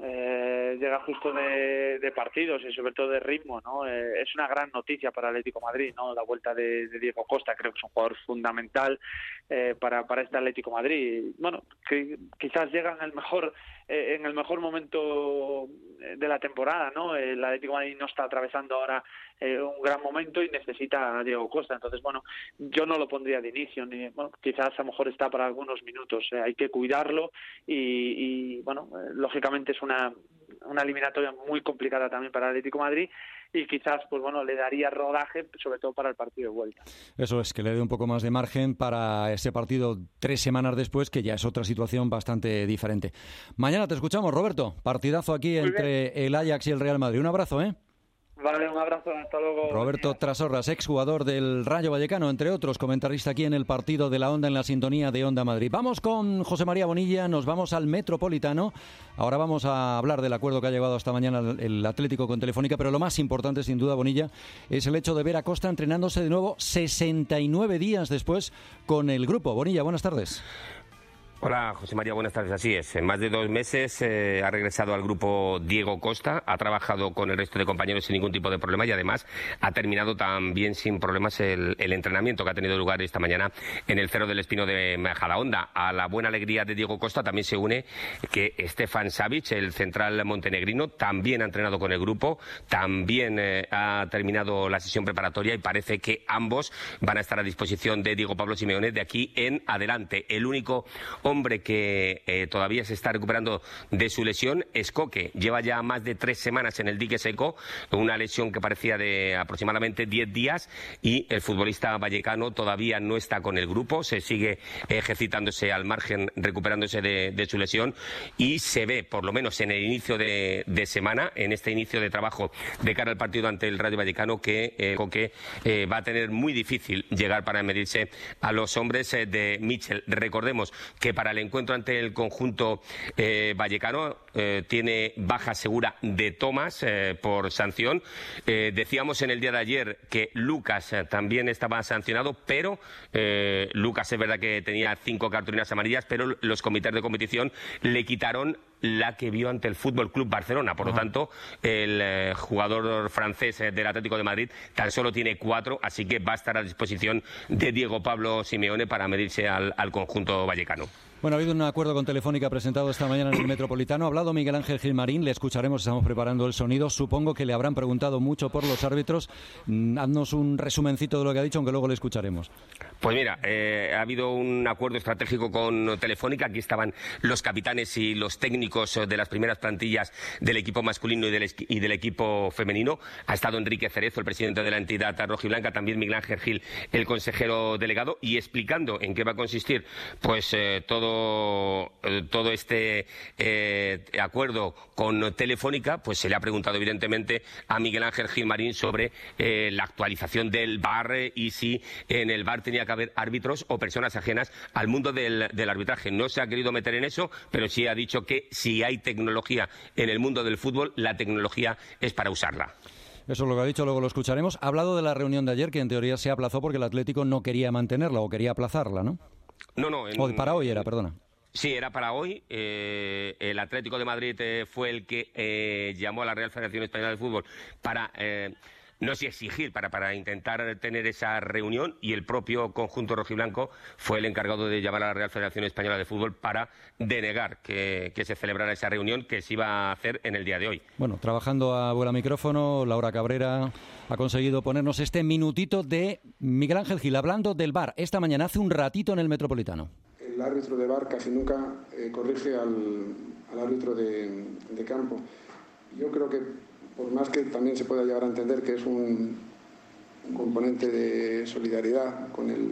de partidos y sobre todo de ritmo, ¿no? Es una gran noticia para el Atlético de Madrid, ¿no? La vuelta de Diego Costa, creo que es un jugador fundamental para este Atlético de Madrid. Que quizás llega en el mejor momento de la temporada, ¿no? El Atlético de Madrid no está atravesando ahora un gran momento y necesita a Diego Costa. Entonces, yo no lo pondría de inicio, quizás a lo mejor está para algunos minutos. Hay que cuidarlo y lógicamente es una eliminatoria muy complicada también para el Atlético de Madrid y quizás le daría rodaje sobre todo para el partido de vuelta. Eso es, que le dé un poco más de margen para ese partido 3 semanas después, que ya es otra situación bastante diferente. Mañana te escuchamos, Roberto. Partidazo aquí entre el Ajax y el Real Madrid. Un abrazo, ¿eh? Vale, un abrazo, hasta luego. Roberto Trasorras, exjugador del Rayo Vallecano, entre otros, comentarista aquí en el partido de la Onda en la sintonía de Onda Madrid. Vamos con José María Bonilla, nos vamos al Metropolitano. Ahora vamos a hablar del acuerdo que ha llegado esta mañana el Atlético con Telefónica, pero lo más importante, sin duda, Bonilla, es el hecho de ver a Costa entrenándose de nuevo 69 días después con el grupo. Bonilla, buenas tardes. Hola, José María, buenas tardes. Así es, en más de 2 meses ha regresado al grupo Diego Costa, ha trabajado con el resto de compañeros sin ningún tipo de problema y además ha terminado también sin problemas el entrenamiento que ha tenido lugar esta mañana en el Cerro del Espino de Majadahonda. A la buena alegría de Diego Costa también se une que Stefan Savic, el central montenegrino, también ha entrenado con el grupo, también ha terminado la sesión preparatoria y parece que ambos van a estar a disposición de Diego Pablo Simeone de aquí en adelante. El único hombre que todavía se está recuperando de su lesión es Coque. Lleva ya más de 3 semanas en el dique seco, una lesión que parecía de aproximadamente 10 días, y el futbolista vallecano todavía no está con el grupo, se sigue ejercitándose al margen, recuperándose de su lesión, y se ve, por lo menos en el inicio de semana, en este inicio de trabajo de cara al partido ante el Rayo Vallecano, que Coque va a tener muy difícil llegar para medirse a los hombres de Mitchell. Recordemos que para el encuentro ante el conjunto vallecano tiene baja segura de Tomás por sanción. Decíamos en el día de ayer que Lucas también estaba sancionado, pero Lucas es verdad que tenía 5 cartulinas amarillas, pero los comités de competición le quitaron la que vio ante el Fútbol Club Barcelona. Por lo tanto, el jugador francés del Atlético de Madrid tan solo tiene 4, así que va a estar a disposición de Diego Pablo Simeone para medirse al conjunto vallecano. Bueno, ha habido un acuerdo con Telefónica presentado esta mañana en el Metropolitano. Ha hablado Miguel Ángel Gilmarín, le escucharemos, estamos preparando el sonido. Supongo que le habrán preguntado mucho por los árbitros. Haznos un resumencito de lo que ha dicho, aunque luego le escucharemos. Pues mira, ha habido un acuerdo estratégico con Telefónica. Aquí estaban los capitanes y los técnicos de las primeras plantillas del equipo masculino y del equipo femenino. Ha estado Enrique Cerezo, el presidente de la entidad rojiblanca, también Miguel Ángel Gil, el consejero delegado, y explicando en qué va a consistir pues todo este acuerdo con Telefónica. Pues se le ha preguntado evidentemente a Miguel Ángel Gilmarín sobre la actualización del VAR y si en el VAR tenía que haber árbitros o personas ajenas al mundo del arbitraje. No se ha querido meter en eso, pero sí ha dicho que si hay tecnología en el mundo del fútbol, la tecnología es para usarla. Eso es lo que ha dicho, luego lo escucharemos. Ha hablado de la reunión de ayer, que en teoría se aplazó porque el Atlético no quería mantenerla o quería aplazarla, ¿no? No. Para hoy era, perdona. Sí, era para hoy. El Atlético de Madrid fue el que llamó a la Real Federación Española de Fútbol para, no sé, exigir, para intentar tener esa reunión, y el propio conjunto rojiblanco fue el encargado de llamar a la Real Federación Española de Fútbol para denegar que se celebrara esa reunión que se iba a hacer en el día de hoy. Bueno, trabajando a vuela micrófono, Laura Cabrera ha conseguido ponernos este minutito de Miguel Ángel Gil hablando del VAR esta mañana, hace un ratito en el Metropolitano. El árbitro de VAR casi nunca corrige al árbitro de campo. Yo creo que, por más que también se pueda llegar a entender que es un componente de solidaridad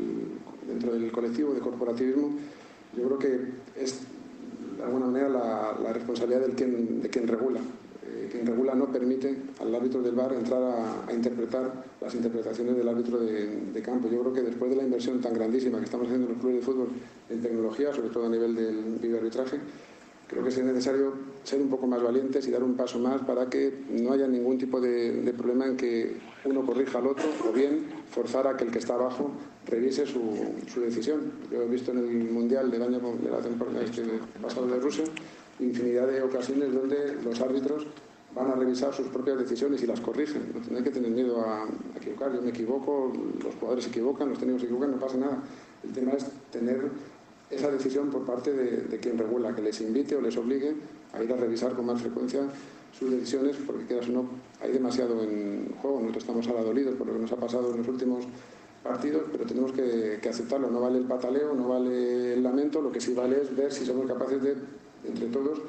dentro del colectivo, de corporativismo, yo creo que es de alguna manera la responsabilidad de quien regula. Quien regula no permite al árbitro del VAR entrar a interpretar las interpretaciones del árbitro de campo. Yo creo que después de la inversión tan grandísima que estamos haciendo en los clubes de fútbol en tecnología, sobre todo a nivel del videoarbitraje, creo que es necesario ser un poco más valientes y dar un paso más para que no haya ningún tipo de problema en que uno corrija al otro, o bien forzar a que el que está abajo revise su decisión. Yo he visto en el Mundial del año de la temporada pasado de Rusia infinidad de ocasiones donde los árbitros van a revisar sus propias decisiones y las corrigen. No hay que tener miedo a equivocar. Yo me equivoco, los jugadores se equivocan, los técnicos se equivocan, no pasa nada. El tema es tener esa decisión por parte de quien regula, que les invite o les obligue a ir a revisar con más frecuencia sus decisiones, porque quieras o no, hay demasiado en juego. Nosotros estamos ahora dolidos por lo que nos ha pasado en los últimos partidos, pero tenemos que aceptarlo. No vale el pataleo, no vale el lamento, lo que sí vale es ver si somos capaces de, entre todos,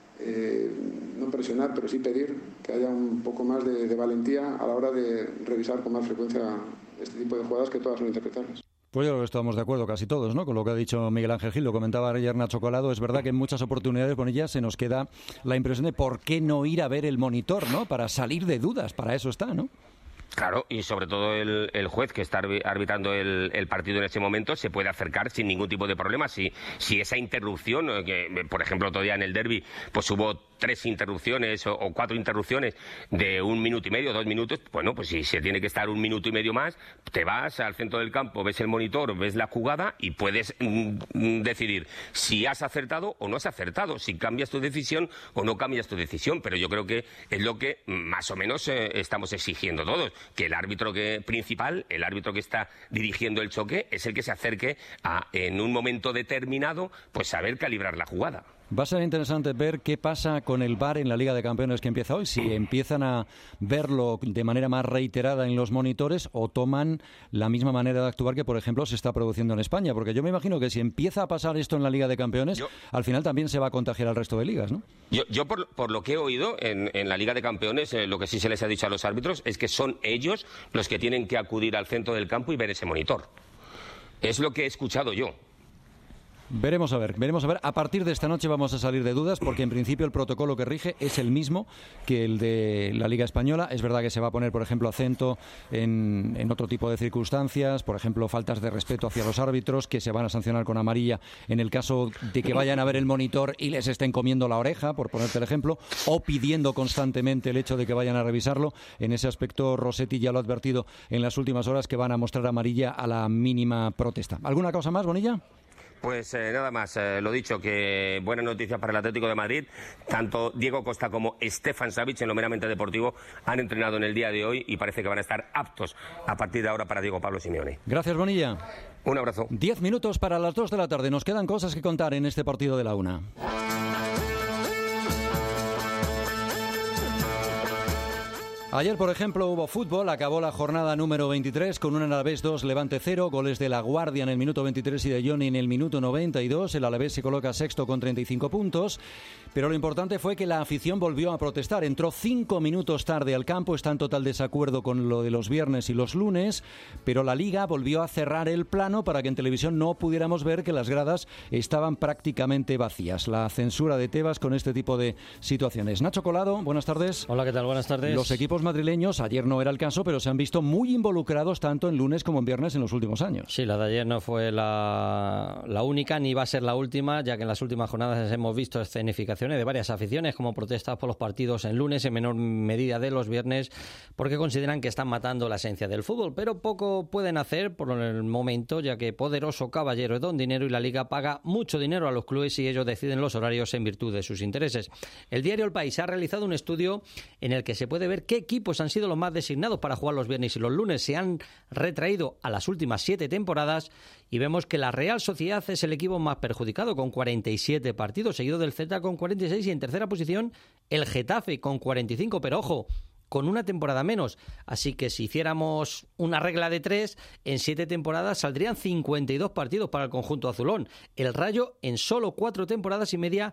no presionar, pero sí pedir que haya un poco más de valentía a la hora de revisar con más frecuencia este tipo de jugadas, que todas son interpretables. Pues yo creo que estamos de acuerdo casi todos, ¿no? Con lo que ha dicho Miguel Ángel Gil, lo comentaba ayer Nacho Colado. Es verdad que en muchas oportunidades con ella se nos queda la impresión de por qué no ir a ver el monitor, ¿no? Para salir de dudas, para eso está, ¿no? Claro, y sobre todo el juez que está arbitrando el partido en ese momento se puede acercar sin ningún tipo de problema. Si esa interrupción, que por ejemplo todavía en el derbi pues hubo 3 interrupciones o 4 interrupciones de 1 minuto y medio, 2 minutos, bueno, pues si se tiene que estar 1 minuto y medio más, te vas al centro del campo, ves el monitor, ves la jugada y puedes decidir si has acertado o no has acertado, si cambias tu decisión o no cambias tu decisión. Pero yo creo que es lo que más o menos estamos exigiendo todos, que el árbitro principal, el árbitro que está dirigiendo el choque, es el que se acerque a, en un momento determinado, pues saber calibrar la jugada. Va a ser interesante ver qué pasa con el VAR en la Liga de Campeones que empieza hoy, si empiezan a verlo de manera más reiterada en los monitores o toman la misma manera de actuar que, por ejemplo, se está produciendo en España, porque yo me imagino que si empieza a pasar esto en la Liga de Campeones, al final también se va a contagiar al resto de ligas, ¿no? Yo por lo que he oído en la Liga de Campeones, lo que sí se les ha dicho a los árbitros es que son ellos los que tienen que acudir al centro del campo y ver ese monitor. Es lo que he escuchado yo. Veremos a ver. A partir de esta noche vamos a salir de dudas porque en principio el protocolo que rige es el mismo que el de la Liga Española. Es verdad que se va a poner, por ejemplo, acento en otro tipo de circunstancias, por ejemplo, faltas de respeto hacia los árbitros que se van a sancionar con amarilla en el caso de que vayan a ver el monitor y les estén comiendo la oreja, por ponerte el ejemplo, o pidiendo constantemente el hecho de que vayan a revisarlo. En ese aspecto, Rossetti ya lo ha advertido en las últimas horas que van a mostrar amarilla a la mínima protesta. ¿Alguna cosa más, Bonilla? Pues nada más, lo dicho, que buena noticia para el Atlético de Madrid. Tanto Diego Costa como Stefan Savic, en lo meramente deportivo, han entrenado en el día de hoy y parece que van a estar aptos a partir de ahora para Diego Pablo Simeone. Gracias, Bonilla. Un abrazo. 10 minutos para las 2 de la tarde. Nos quedan cosas que contar en este partido de la 1. Ayer, por ejemplo, hubo fútbol. Acabó la jornada número 23 con un Alavés 2, Levante 0. Goles de La Guardia en el minuto 23 y de Johnny en el minuto 92. El Alavés se coloca sexto con 35 puntos. Pero lo importante fue que la afición volvió a protestar. Entró 5 minutos tarde al campo. Está en total desacuerdo con lo de los viernes y los lunes. Pero la Liga volvió a cerrar el plano para que en televisión no pudiéramos ver que las gradas estaban prácticamente vacías. La censura de Tebas con este tipo de situaciones. Nacho Colado, buenas tardes. Hola, ¿qué tal? Buenas tardes. Los equipos madrileños, ayer no era el caso, pero se han visto muy involucrados tanto en lunes como en viernes en los últimos años. Sí, la de ayer no fue la única, ni va a ser la última, ya que en las últimas jornadas hemos visto escenificaciones de varias aficiones como protestas por los partidos en lunes, en menor medida de los viernes, porque consideran que están matando la esencia del fútbol, pero poco pueden hacer por el momento, ya que Poderoso Caballero es don dinero y la Liga paga mucho dinero a los clubes y ellos deciden los horarios en virtud de sus intereses. El diario El País ha realizado un estudio en el que se puede ver qué equipos han sido los más designados para jugar los viernes y los lunes. Se han retraído a las últimas 7 temporadas y vemos que la Real Sociedad es el equipo más perjudicado con 47 partidos, seguido del Celta con 46 y en tercera posición el Getafe con 45, pero ojo, con una temporada menos. Así que si hiciéramos una regla de 3, en 7 temporadas saldrían 52 partidos para el conjunto azulón. El Rayo en solo 4 temporadas y media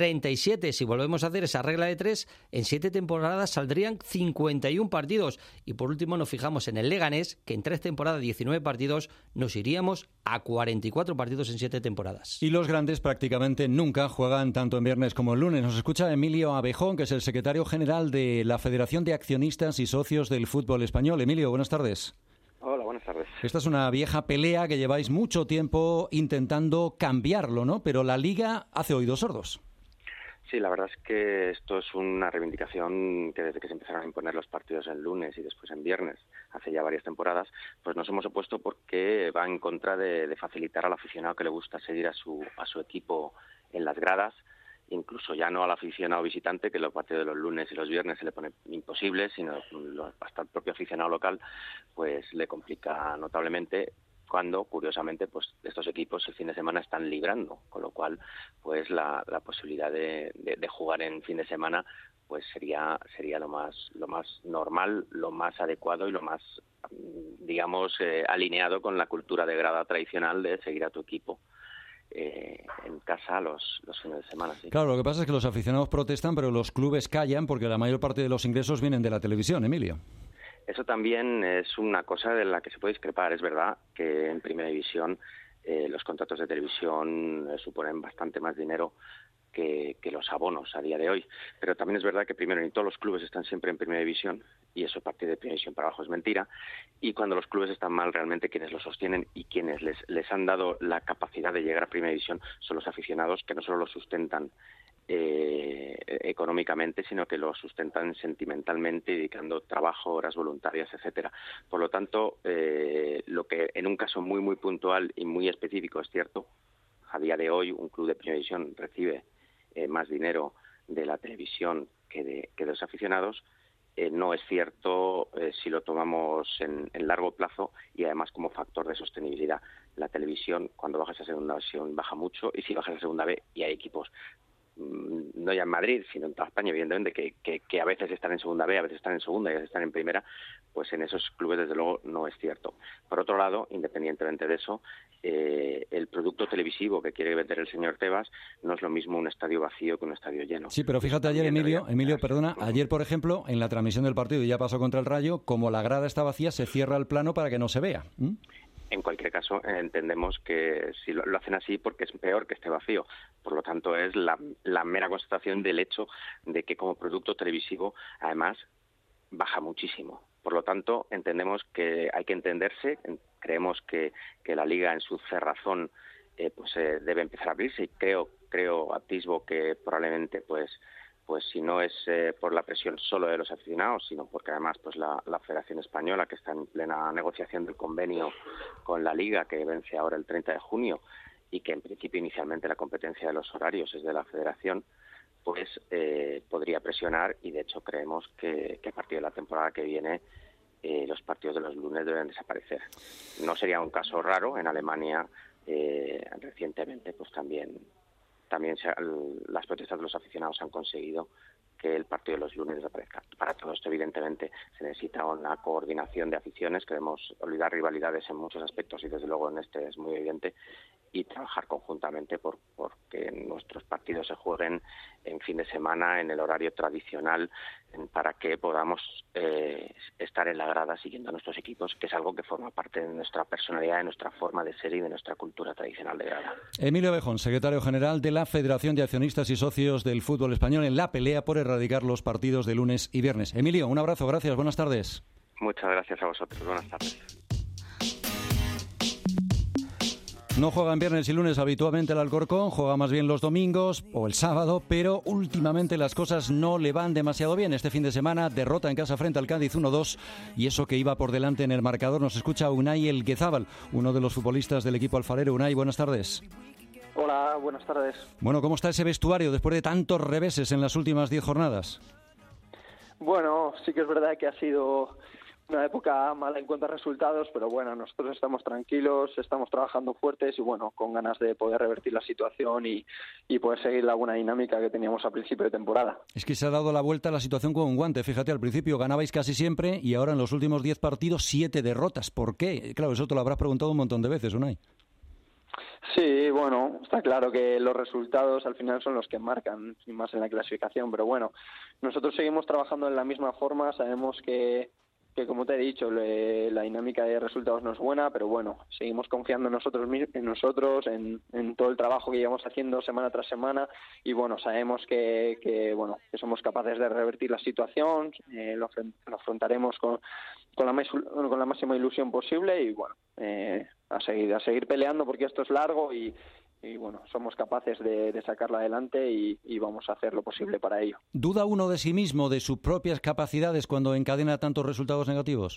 37. Si volvemos a hacer esa regla de 3, en 7 temporadas saldrían 51 partidos. Y por último nos fijamos en el Leganés, que en 3 temporadas 19 partidos nos iríamos a 44 partidos en 7 temporadas. Y los grandes prácticamente nunca juegan tanto en viernes como en lunes. Nos escucha Emilio Abejón, que es el secretario general de la Federación de Accionistas y Socios del Fútbol Español. Emilio, buenas tardes. Hola, buenas tardes. Esta es una vieja pelea que lleváis mucho tiempo intentando cambiarlo, ¿no? Pero la Liga hace oídos sordos. Sí, la verdad es que esto es una reivindicación que desde que se empezaron a imponer los partidos en lunes y después en viernes, hace ya varias temporadas, pues nos hemos opuesto porque va en contra de facilitar al aficionado que le gusta seguir a su equipo en las gradas, incluso ya no al aficionado visitante, que los partidos de los lunes y los viernes se le pone imposible, sino hasta el propio aficionado local, pues le complica notablemente, cuando, curiosamente, pues estos equipos el fin de semana están librando, con lo cual, pues la posibilidad de jugar en fin de semana, pues sería lo más normal, lo más adecuado y lo más, digamos, alineado con la cultura de grada tradicional de seguir a tu equipo en casa los fines de semana. Sí. Claro, lo que pasa es que los aficionados protestan, pero los clubes callan porque la mayor parte de los ingresos vienen de la televisión, Emilio. Eso también es una cosa de la que se puede discrepar. Es verdad que en Primera División los contratos de televisión suponen bastante más dinero que los abonos a día de hoy. Pero también es verdad que primero ni todos los clubes están siempre en Primera División, y eso a partir de Primera División para abajo es mentira. Y cuando los clubes están mal, realmente quienes los sostienen y quienes les han dado la capacidad de llegar a Primera División son los aficionados, que no solo los sustentan económicamente, sino que lo sustentan sentimentalmente, dedicando trabajo, horas voluntarias, etcétera. Por lo tanto, lo que en un caso muy muy puntual y muy específico es cierto, a día de hoy un club de Primera División recibe más dinero de la televisión que de los aficionados. No es cierto si lo tomamos en largo plazo y además como factor de sostenibilidad. La televisión, cuando bajas a segunda división, baja mucho, y si bajas a segunda B, y hay equipos no ya en Madrid, sino en toda España, evidentemente, que a veces están en segunda B, a veces están en segunda y a veces están en primera, pues en esos clubes desde luego no es cierto. Por otro lado, independientemente de eso, el producto televisivo que quiere vender el señor Tebas no es lo mismo un estadio vacío que un estadio lleno. Sí, pero fíjate ayer, Emilio, perdona, ayer por ejemplo, en la transmisión del partido, y ya pasó contra el Rayo, como la grada está vacía, se cierra el plano para que no se vea. En cualquier caso, entendemos que si lo hacen así porque es peor que esté vacío. Por lo tanto, es la mera constatación del hecho de que como producto televisivo, además, baja muchísimo. Por lo tanto, entendemos que hay que entenderse. Creemos que la Liga en su cerrazón debe empezar a abrirse, y creo atisbo que probablemente pues si no es por la presión solo de los aficionados, sino porque además pues la Federación Española, que está en plena negociación del convenio con la Liga, que vence ahora el 30 de junio, y que en principio inicialmente la competencia de los horarios es de la Federación, pues podría presionar, y de hecho creemos que a partir de la temporada que viene los partidos de los lunes deben desaparecer. No sería un caso raro. En Alemania recientemente pues también las protestas de los aficionados han conseguido que el partido de los lunes desaparezca. Para todo esto, evidentemente, se necesita una coordinación de aficiones. Queremos olvidar rivalidades en muchos aspectos, y desde luego en este es muy evidente, y trabajar conjuntamente porque nuestros partidos se jueguen en fin de semana, en el horario tradicional, para que podamos estar en la grada siguiendo a nuestros equipos, que es algo que forma parte de nuestra personalidad, de nuestra forma de ser y de nuestra cultura tradicional de grada. Emilio Abejón, secretario general de la Federación de Accionistas y Socios del Fútbol Español, en la pelea por erradicar los partidos de lunes y viernes. Emilio, un abrazo, gracias, buenas tardes. Muchas gracias a vosotros, buenas tardes. No juegan viernes y lunes habitualmente el Alcorcón, juega más bien los domingos o el sábado, pero últimamente las cosas no le van demasiado bien. Este fin de semana, derrota en casa frente al Cádiz 1-2, y eso que iba por delante en el marcador. Nos escucha Unai Elguezábal, uno de los futbolistas del equipo alfarero. Unai, buenas tardes. Hola, buenas tardes. Bueno, ¿cómo está ese vestuario después de tantos reveses en las últimas 10 jornadas? Bueno, sí que es verdad que ha sido una época mala en cuanto a resultados, pero bueno, nosotros estamos tranquilos, estamos trabajando fuertes y bueno, con ganas de poder revertir la situación y poder seguir la buena dinámica que teníamos a principio de temporada. Es que se ha dado la vuelta a la situación con un guante. Fíjate, al principio ganabais casi siempre y ahora en los últimos 10 partidos 7 derrotas. ¿Por qué? Claro, eso te lo habrás preguntado un montón de veces, Unai. Sí, bueno, está claro que los resultados al final son los que marcan, y más en la clasificación, pero bueno, nosotros seguimos trabajando de la misma forma, sabemos que como te he dicho, la dinámica de resultados no es buena, pero bueno, seguimos confiando en nosotros, en todo el trabajo que llevamos haciendo semana tras semana, y bueno, sabemos que somos capaces de revertir la situación, lo afrontaremos con la máxima ilusión posible, y bueno, a seguir peleando, porque esto es largo y bueno, somos capaces de sacarla adelante y vamos a hacer lo posible para ello. ¿Duda uno de sí mismo, de sus propias capacidades cuando encadena tantos resultados negativos?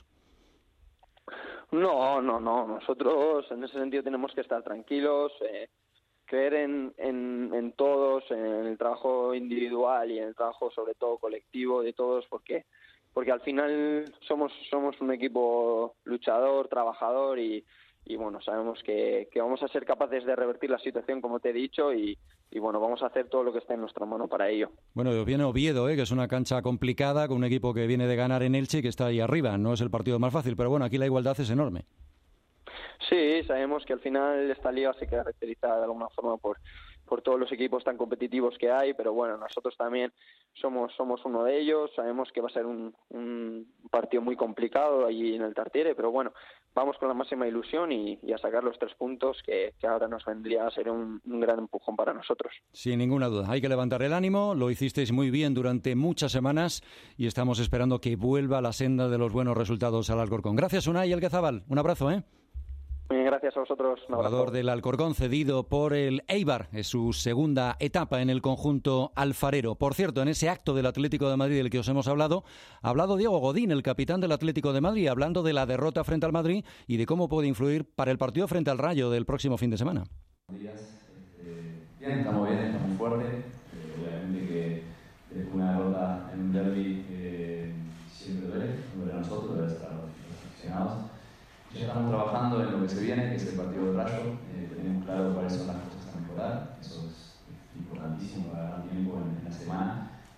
No. Nosotros en ese sentido tenemos que estar tranquilos, creer en todos, en el trabajo individual y en el trabajo sobre todo colectivo de todos, porque al final somos un equipo luchador, trabajador y bueno, sabemos que vamos a ser capaces de revertir la situación, como te he dicho, y bueno, vamos a hacer todo lo que esté en nuestra mano para ello. Bueno, viene Oviedo, que es una cancha complicada, con un equipo que viene de ganar en Elche y que está ahí arriba. No es el partido más fácil, pero bueno, aquí la igualdad es enorme. Sí, sabemos que al final esta liga se caracteriza de alguna forma por todos los equipos tan competitivos que hay, pero bueno, nosotros también somos uno de ellos. Sabemos que va a ser un partido muy complicado allí en el Tartiere, pero bueno, vamos con la máxima ilusión y a sacar los 3 puntos que ahora nos vendría a ser un gran empujón para nosotros. Sin ninguna duda, hay que levantar el ánimo, lo hicisteis muy bien durante muchas semanas y estamos esperando que vuelva la senda de los buenos resultados al Alcorcón. Gracias, Unai Elguezábal, un abrazo, Gracias a vosotros. Jugador del Alcorcón cedido por el Eibar, es su segunda etapa en el conjunto alfarero. Por cierto, en ese acto del Atlético de Madrid del que os hemos hablado, ha hablado Diego Godín, el capitán del Atlético de Madrid, hablando de la derrota frente al Madrid y de cómo puede influir para el partido frente al Rayo del próximo fin de semana. Bien, estamos fuertes. Obviamente que una derrota en un derbi siempre duele a nosotros, duele a los aficionados. Ya estamos trabajando en lo que se viene, que es el partido del Rayo. Tenemos claro cuáles son las cosas a mejorar. Eso es importantísimo para ganar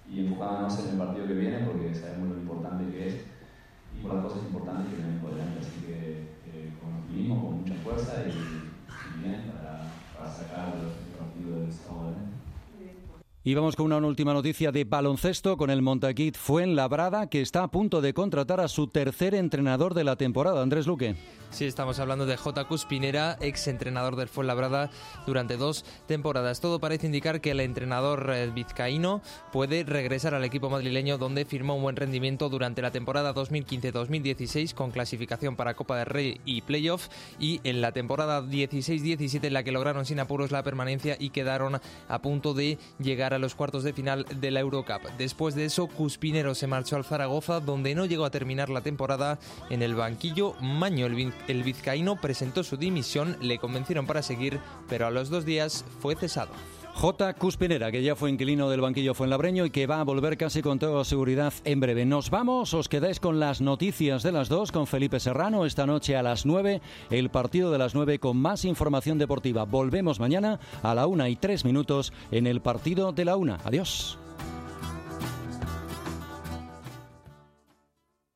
y enfocándonos en el partido que viene, porque sabemos lo importante que es y por las cosas importantes que vienen por delante. Así que con optimismo, con mucha fuerza y bien para sacar el partido del sábado. Y vamos con una última noticia de baloncesto con el Montaquit Fuenlabrada, que está a punto de contratar a su tercer entrenador de la temporada. Andrés Luque. Sí, estamos hablando de J. Cuspinera, ex entrenador del Fuenlabrada durante 2 temporadas. Todo parece indicar que el entrenador vizcaíno puede regresar al equipo madrileño, donde firmó un buen rendimiento durante la temporada 2015-2016 con clasificación para Copa del Rey y Playoff, y en la temporada 16-17 en la que lograron sin apuros la permanencia y quedaron a punto de llegar a los cuartos de final de la Eurocup. Después de eso, Cuspinero se marchó al Zaragoza, donde no llegó a terminar la temporada. En el banquillo, Maño, el vizcaíno, presentó su dimisión, le convencieron para seguir, pero a los 2 días fue cesado. J. Cuspinera, que ya fue inquilino del banquillo fuenlabreño y que va a volver casi con toda seguridad en breve. Nos vamos, os quedáis con las noticias de las 2 con Felipe Serrano. Esta noche a las 9, el partido de las 9 con más información deportiva. Volvemos mañana a la 1:03 en el partido de la 1. Adiós.